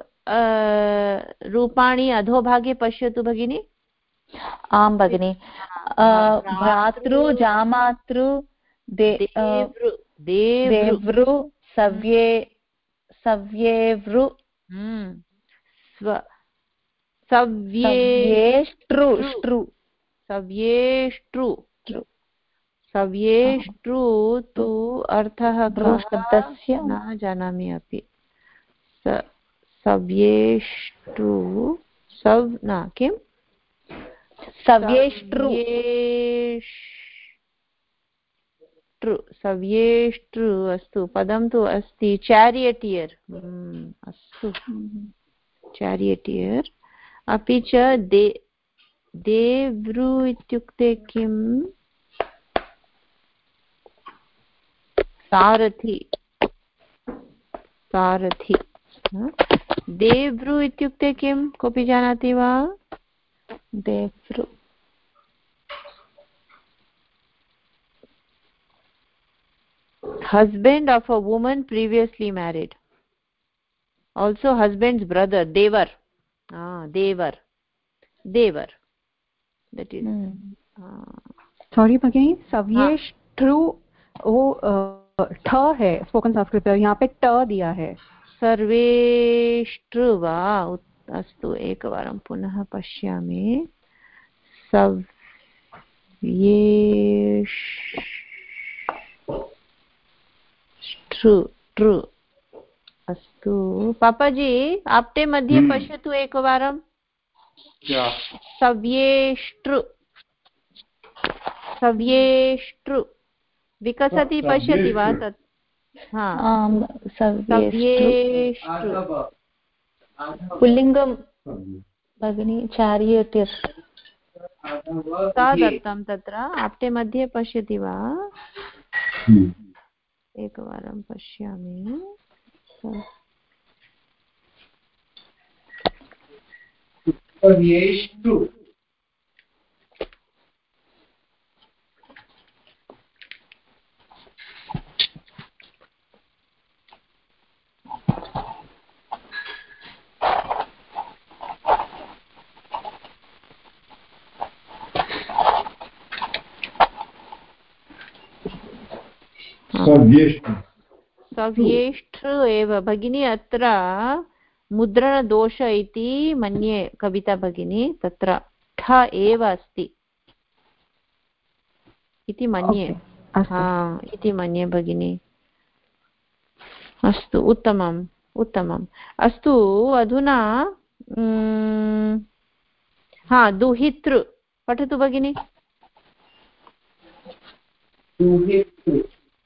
रूपाणि अधोभागे पश्यतु भगिनि। आं भगिनि। भ्रातृ जामातृ देवृ देवृ सव्ये सव्येवृ सव्येष्टृ सव्येष्टृ सव्येष्टृ तु अर्थः शब्दस्य न जानामि अपि। सव्येष्टृ सव् न किं सव्येष्टृ सव्येष्टृ। अस्तु, पदं तु अस्ति चैरियटियर्। अस्तु, चैरियटियर्। अपि च दे देवृ इत्युक्ते किम्? सारथि सारथि। देवृ इत्युक्ते किं, कोऽपि जानाति वा? देवृ husband of a woman previously married. Also husband's brother, devar. Ah, devar. Devar. That is. Hmm. Uh, Sorry again, सव्येष्टृ वो ठ है स्पोकन संस्कृत में, यहाँ पे ट दिया है. सर्वेष्टृ वा? अस्तु, एकवारं पुनः पश्यामि. सव्येष्टृ. अस्तु पापाजी, आपटे मध्ये पश्यतु एकवारं. सव्येष्टृ सव्येष्टृ विकसति, पश्यति वा तत्? सव्येष्टृ पुल्लिङ्गं भगिनी, चार्यटिर् सा दत्तं तत्र. आपटे मध्ये पश्यति वा? एकवारं पश्यामि. सव्येष्टृ सव्येष्टृ एव भगिनी. अत्र मुद्रणदोष इति मन्ये कविता भगिनी, तत्र ठ एव अस्ति इति मन्ये. हा, इति मन्ये भगिनी. अस्तु, उत्तमम् उत्तमम्. अस्तु, अधुना हा दुहितृ पठतु भगिनी. दुहितृ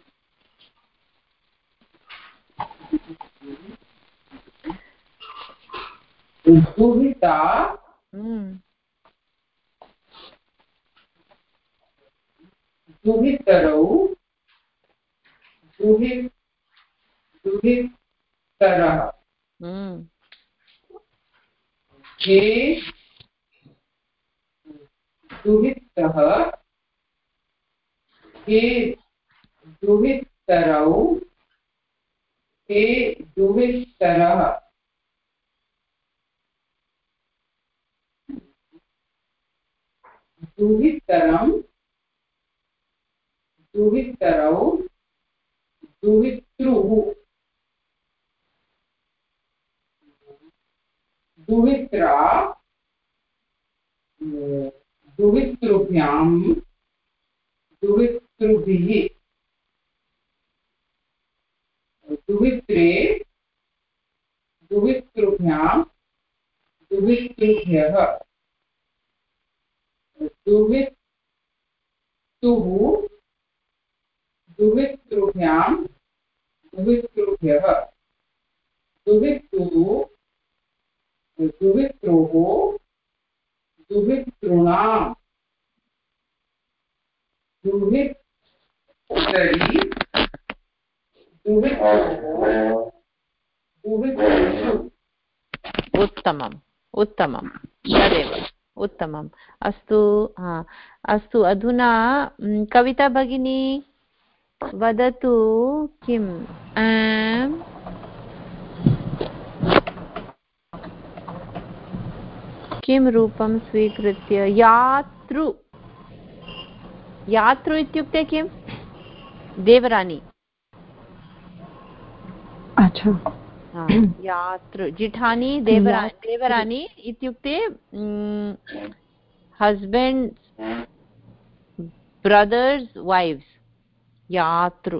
दुहिता दुहितरौ दुहित दुहितरः हे दुहितः हे दुहितरौ हे दुहितरः दुहितरं दुहितरौ दुहितृः दुहित्रा दुहितृभ्यां दुहितृभिः दुहित्रे दुहितृभ्यां दुहितृभ्यः दुहितुः दुहितृभ्यां दुहितृभ्यः दुहितुः दुहित्रोः दुहितॄणां दुहितरी दुहित्रोः दुहितृषु. उत्तमम् उत्तमं, तदेव उत्तमम्. अस्तु, हा अस्तु. अधुना कविता भगिनी वदतु, किम् आम् किं रूपं स्वीकृत्य? यातृ. यातृ इत्युक्ते किं? देवरानी. अच्छा, यातृ जिठानी देवरा देवरानी इत्युक्ते हस्बेंड ब्रदर्स वाइव्स. यातृ.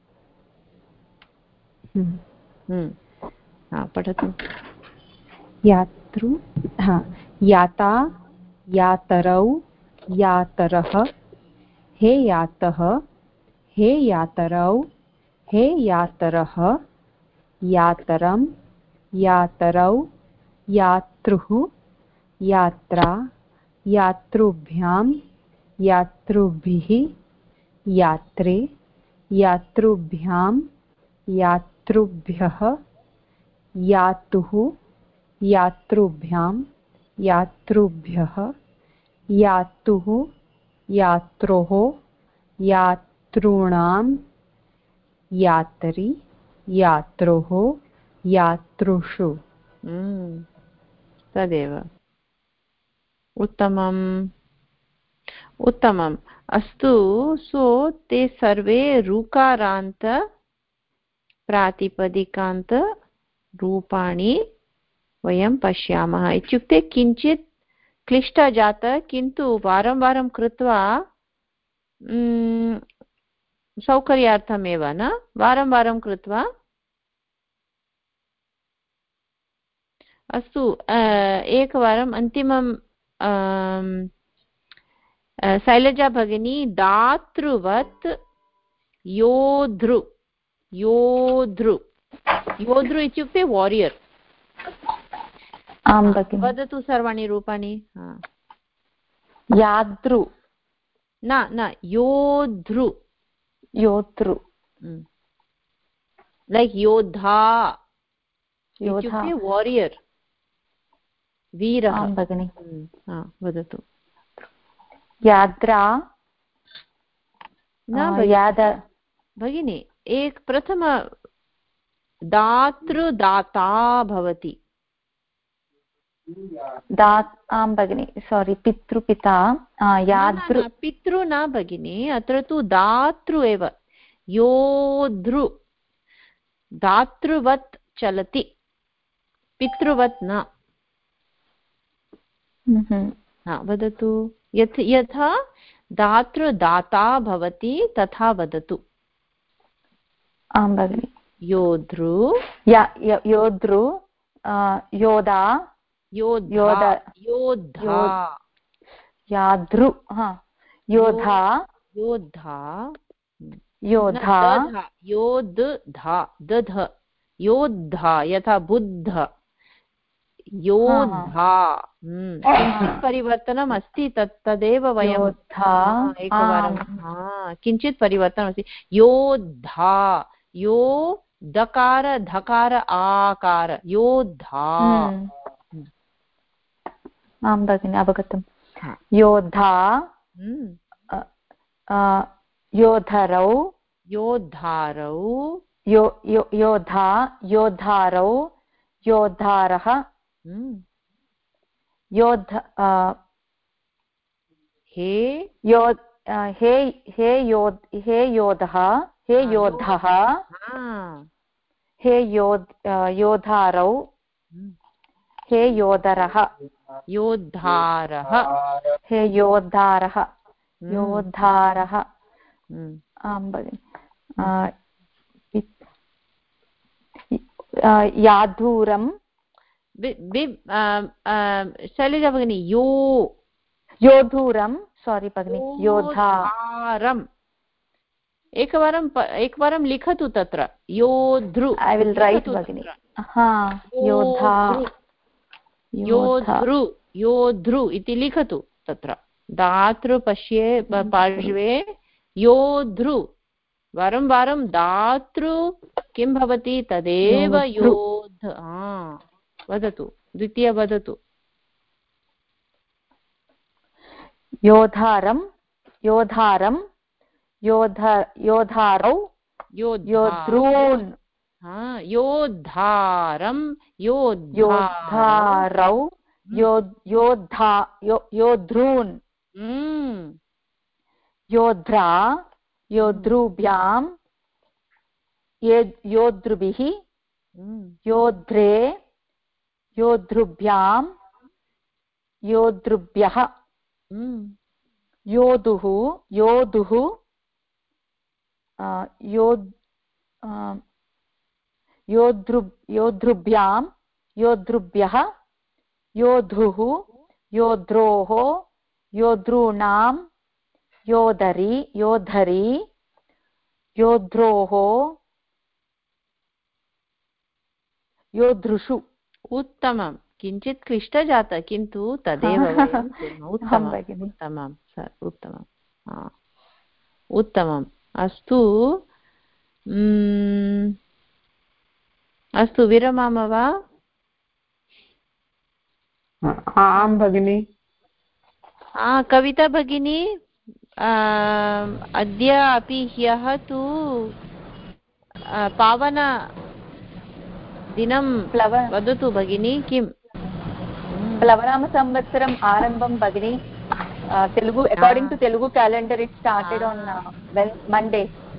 पठतु. यातृ. हा, याता यातरौ यातरः हे यातः हे यातरौ हे यातरः यातरं यातरौ यातृः यात्रा यातृभ्यां यातृभिः यात्रे यातृभ्यां यातृभ्यः यातुः यातृभ्यां यातृभ्यः यातुः यात्रोः यातॄणां यात्री यात्रोः यात्रुषु। तदेव उत्तमम् उत्तमम्। अस्तु, सो ते सर्वे ऋकारान्त प्रातिपदिकान्त रूपाणि वयं पश्यामः। इत्युक्ते किञ्चित् क्लिष्टा जाता, किन्तु वारं वारं कृत्वा सौकर्यार्थमेव, न वारं वारं कृत्वा। अस्तु, एकवारम् अन्तिमं शैलजा भगिनी दातृवत् योद्धृ योद्धृ योद्धृ इत्युक्ते वारियर्। आं भगिनि, वदतु सर्वाणि रूपाणि। यादृ न न योद्धृ योद्धृ लैक् योद्धा इत्युक्ते वारियर् वीरः। आं भगिनि। वदतु। यात्रा न भगिनि, एक प्रथम दातृदाता भवति। आं भगिनि, सोरि, पितृपिता यादृ। पितृ न भगिनि, अत्र तु दातृ एव। योद्धृ दातृवत् चलति, पितृवत् न। वदतु। यत् यथा दातृदाता भवति तथा वदतु। आं भगिनि। योद्धृ योद्धृ योधा योद्धा योद्धा यादृ योधा योद्धा योद्धा योद्धा दध योद्धा यथा बुद्ध योद्धा। किञ्चित् परिवर्तनम् अस्ति, तत् तदेव वयं एकवारं किञ्चित् परिवर्तनम् अस्ति। योद्धा यो दकार धकार आकार योद्धा। आं भगिनि, अवगतम्। योद्धा योद्धरौ योद्धारौ योद्धा योद्धारौ योद्धारः योद्ध हे यो हे हे योद् हे योधः हे योद्धः हे योद् योद्धारौ हे योधरः योद्धारः हे योद्धारः योद्धारः। आं भगिनि। याधूरं शैलजा भगिनी यो योधूरं सोरि भगिनि योद्धारम् एकवारं एकवारं लिखतु तत्र योद्धृ। ऐ विल् रैट् भगिनि। योद्धा योद्धृ योद्धृ इति लिखतु तत्र दातृ पश्ये पार्श्वे योद्धृ। वारं वारं दातृ किं भवति तदेव योद्ध। वदतु, द्वितीय वदतु। योद्धारं योद्धारं योद्ध योद्धारौ योद्धॄन् योद्धारं योद्धारौ योद्धा योद्धॄन् योद्ध्रा योद्धृभ्यां योद्धृभिः योद्धृ योद्धृभ्यां योद्धृभ्यः योधुः योधुः योद्धृ योद्धृभ्यां योद्धृभ्यः योधुः योद्ध्रोः योद्धॄणां योधरि योधरि योद्ध्रोः योद्धृषु। उत्तमं। किञ्चित् क्लिष्ट जाता, किन्तु तदेव वयं कुर्मः। उत्तमम् उत्तमं उत्तमम् उत्तमम्। अस्तु अस्तु, विरमामः वा? आं भगिनि। कविता भगिनी, अद्य अपि ह्यः तु पावन दिनं वदतु भगिनी किम् प्लवनाम संवत्सरम् आरम्भं भगिनी Telugu according to Telugu calendar it started on Monday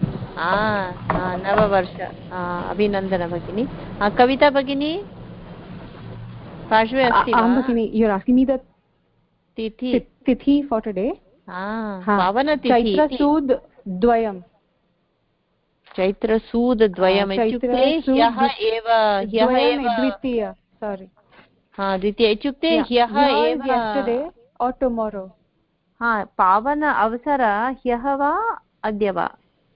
नववर्ष अभिनंदन भगिनी कविता भगिनी पार्श्वे अस्ति वा भगिनी you are asking me the तिथि तिथि फॉर टुडे पावन तिथि चैत्रसूद द्वयम् चैत्रसूदद्वयम् इत्युक्ते ह्यः एव ह्यः एव द्वितीय सॉरी हा द्वितीय इत्युक्ते ह्यः एव यस्टरडे और टुमारो हा पावन अवसर ह्यः वा अद्य वा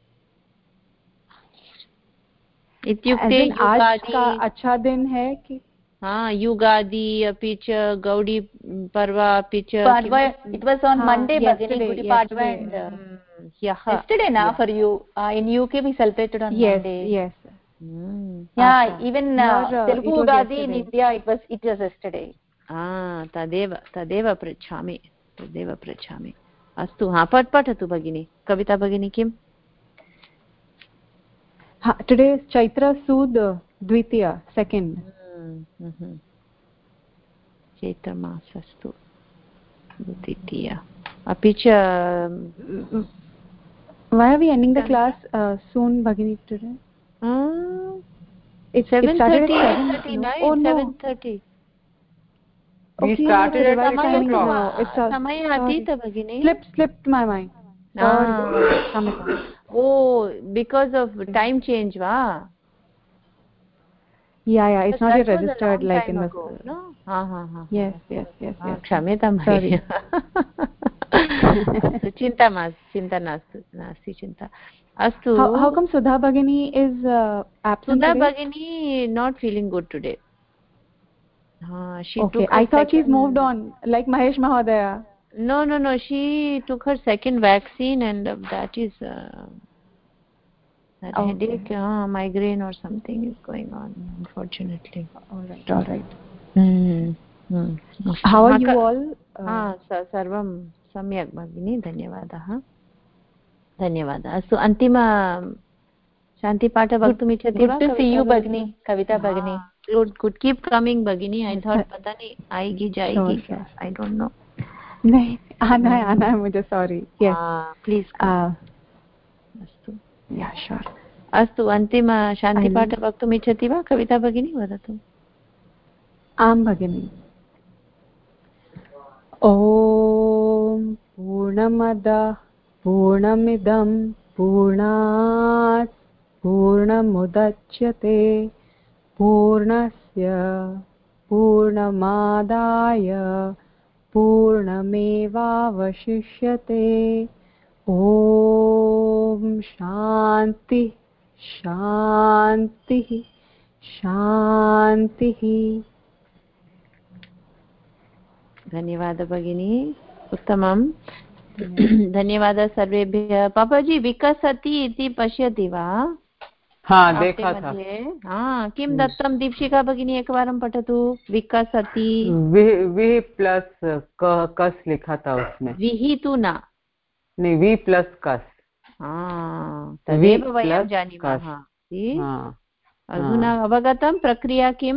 इत्युक्ते आज का अच्छा दिन है कि हाँ युगादि अपि च गौडी पर्व अपि च इट वाज ऑन मंडे भगिनी Gudi Padwa and yesterday na for you uh, in U K we celebrated on yes, Monday yes mm. yeah Achha. even uh, Telugu Ugadi in India it was it was yesterday ah tadeva tadeva prachami tadeva prachami astu ha pat patatu bhagini kavita bhagini kim ha today is Chaitra Sud Dvitiya second mm -hmm. Chaitra masastu Dvitiya api cha why are we ending the class uh, soon bhagini today uh, it's seven thirty oh no seven thirty we okay, started at five o'clock it's samaya atita bhagini slip slipped my mind sorry ah. oh because of time change va yeah yeah it's not yet registered like in ago, the no ha ha ha yes yes yes yes क्षम्यतां sorry चिन्ता मास्तु चिन्ता नास्तु नास्ति चिन्ता अस्तु how, how come Sudha Bhagini is uh, absent Sudha today? Bhagini not feeling good today uh, she okay took I thought second... she's moved on like Mahesh Mahodaya no no no she took her second vaccine and uh, that is uh, that okay. headache uh, migraine or something is going on unfortunately all right all right mm hmm. how are you all ha uh, sarvam सम्यक् भगिनी धन्यवादः धन्यवादः अस्तु अन्तिम शान्तिपाठ वक्तुम् इच्छति वा good to see you भगिनी कविता भगिनी good good keep coming भगिनी I thought पता नहीं आएगी जाएगी क्या I don't know नहीं आना है आना है मुझे sorry yes please अस्तु yeah sure अस्तु अन्तिम शान्तिपाठ वक्तुम् इच्छति वा कविता भगिनी वदतु आं भगिनी ॐ पूर्णमदः पूर्णमिदं पूर्णात् पूर्णमुदच्यते पूर्णस्य पूर्णमादाय पूर्णमेवावशिष्यते ॐ शान्ति शान्तिः शान्तिः धन्यवादः भगिनी उत्तमं धन्यवादः सर्वेभ्यः पापाजी विकसति इति पश्यति वा हाँ देखा था हाँ किं दत्तं दीक्षिका भगिनी एकवारं पठतु विकसति वि प्लस कस लिखा था उसमें विहि तु न नहीं वि प्लस कस तदेव वयं जानीमः अधुना अवगतं प्रक्रिया किं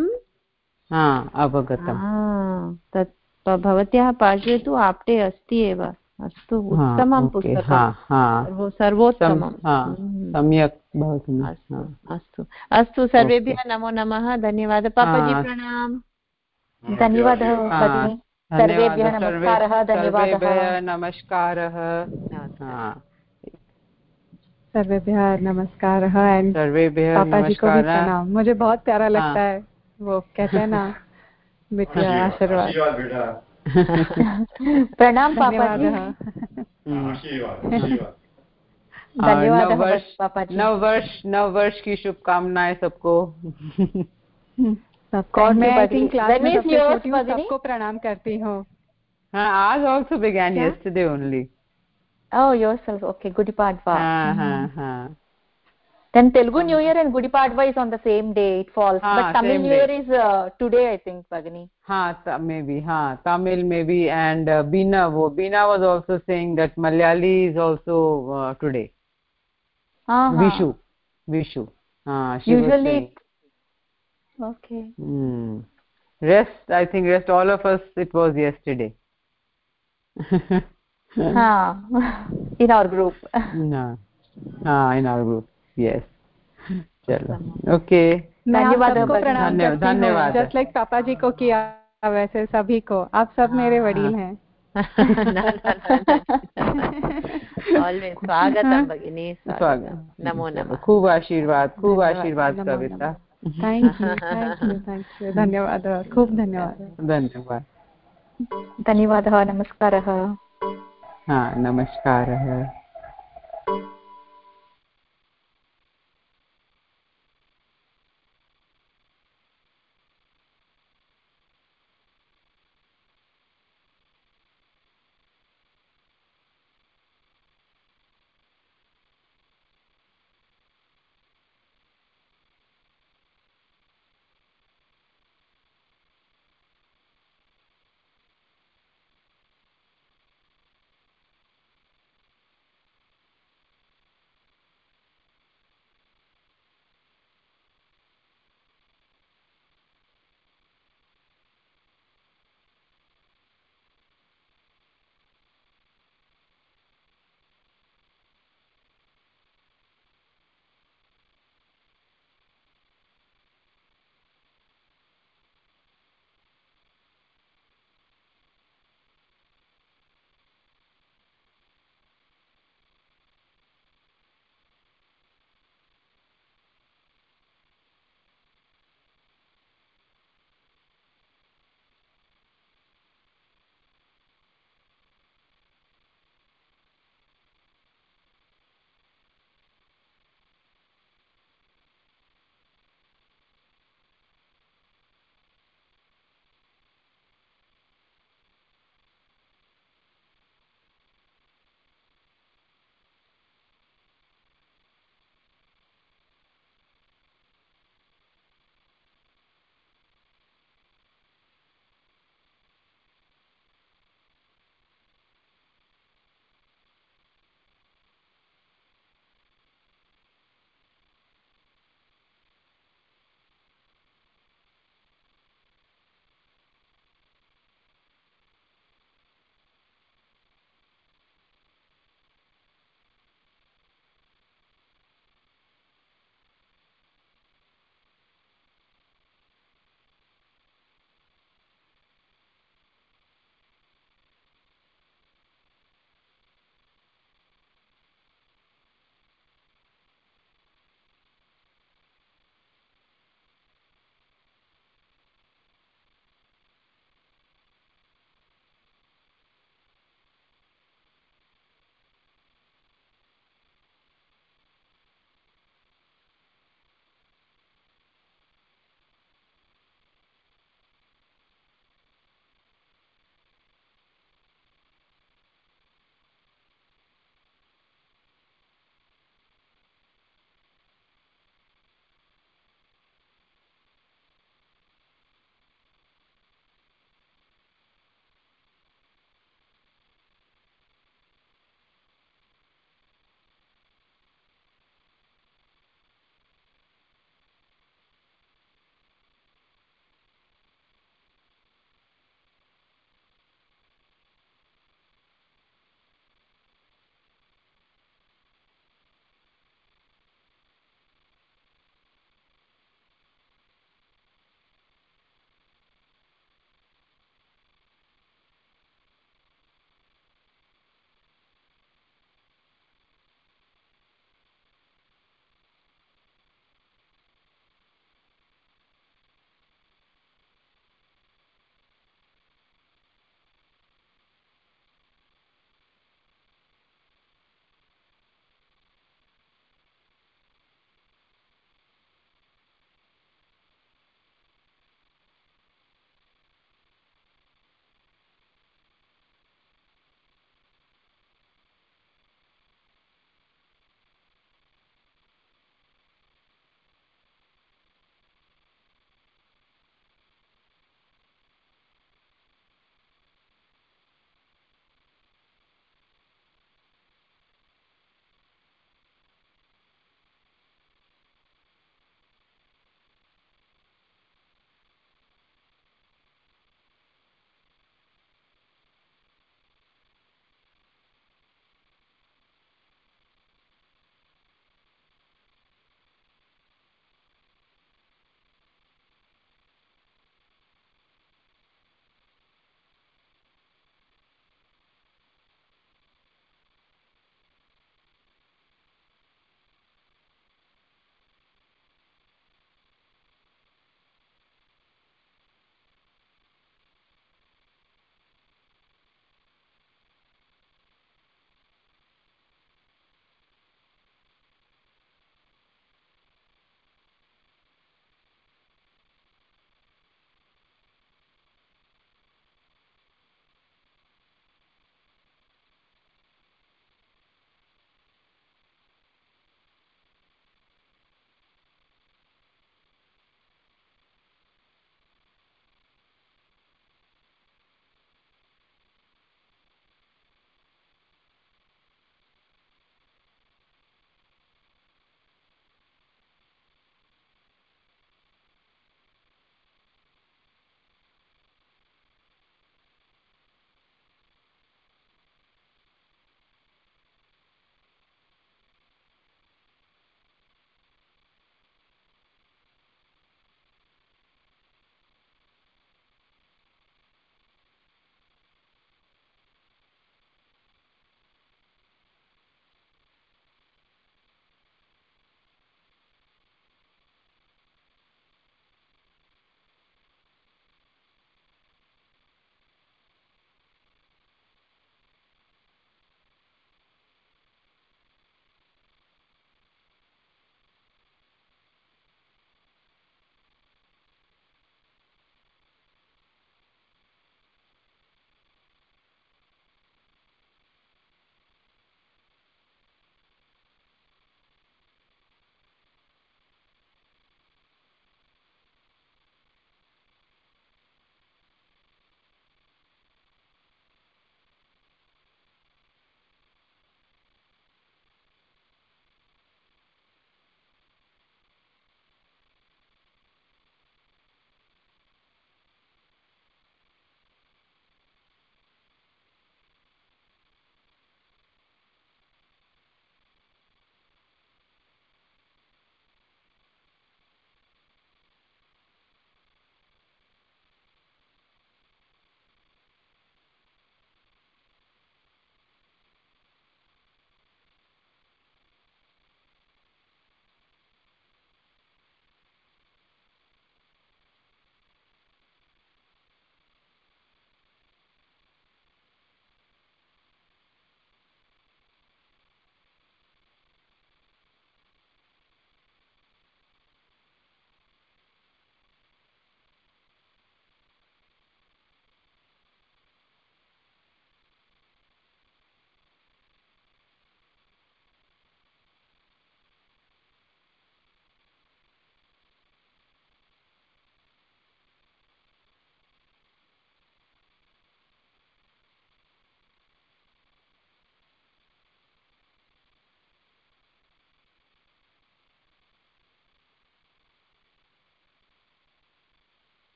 अवगतं तत् भवत्याः पार्श्वे तु आप्टे अस्ति एव अस्तु उत्तमं पुस्तकं सर्वोत्तमं सम्यक् अस्तु अस्तु सर्वेभ्यः नमो नमः धन्यवादः पापाजी प्रणाम धन्यवादः भगिनी सर्वेभ्यः नमस्कारः धन्यवादः नमस्कारः सर्वेभ्यः नमस्कारः एंड सर्वेभ्यः पापाजी को भी प्रणाम मुझे बहुत प्यारा लगता है वो कहते हैं ना बेटा आशीर्वाद प्रणाम पापाजी धन्यवाद पापाजी नव वर्ष नव वर्ष की शुभकामनाएं सबको सबको प्रणाम करती हूँ हाँ आज also began yesterday only oh yourself okay Gudi Padwa हाँ हाँ हाँ then Telugu New Year and Gudi Padwa is on the same day it falls हाँ, but Tamil New Year is uh, today I think Bhagini हाँ maybe हाँ Tamil maybe and uh, Bina wo Bina was also saying that Malayali is also uh, today हाँ Vishu Vishu Ah, she was Usually, saying. okay. Hmm. Rest, I think rest all of us, it was yesterday. Ha, in our group. No. Ah, in our group. Yes. चलो. Okay. मैं आप धन्यवाद सबको प्रणाम धन्यवाद करती हूँ, धन्यवाद जस्ट लाइक पापा जी को किया वैसे सभी को. आप सब मेरे वडील हैं. ऑलवेज स्वागतम भगिनी, स्वागतम. नमो नमः. खूब आशीर्वाद, खूब आशीर्वाद Kavita. Thank you, thank you, thank you. धन्यवाद, खूब धन्यवाद. धन्यवाद. धन्यवादः. नमस्कारः. हा, नमस्कारः.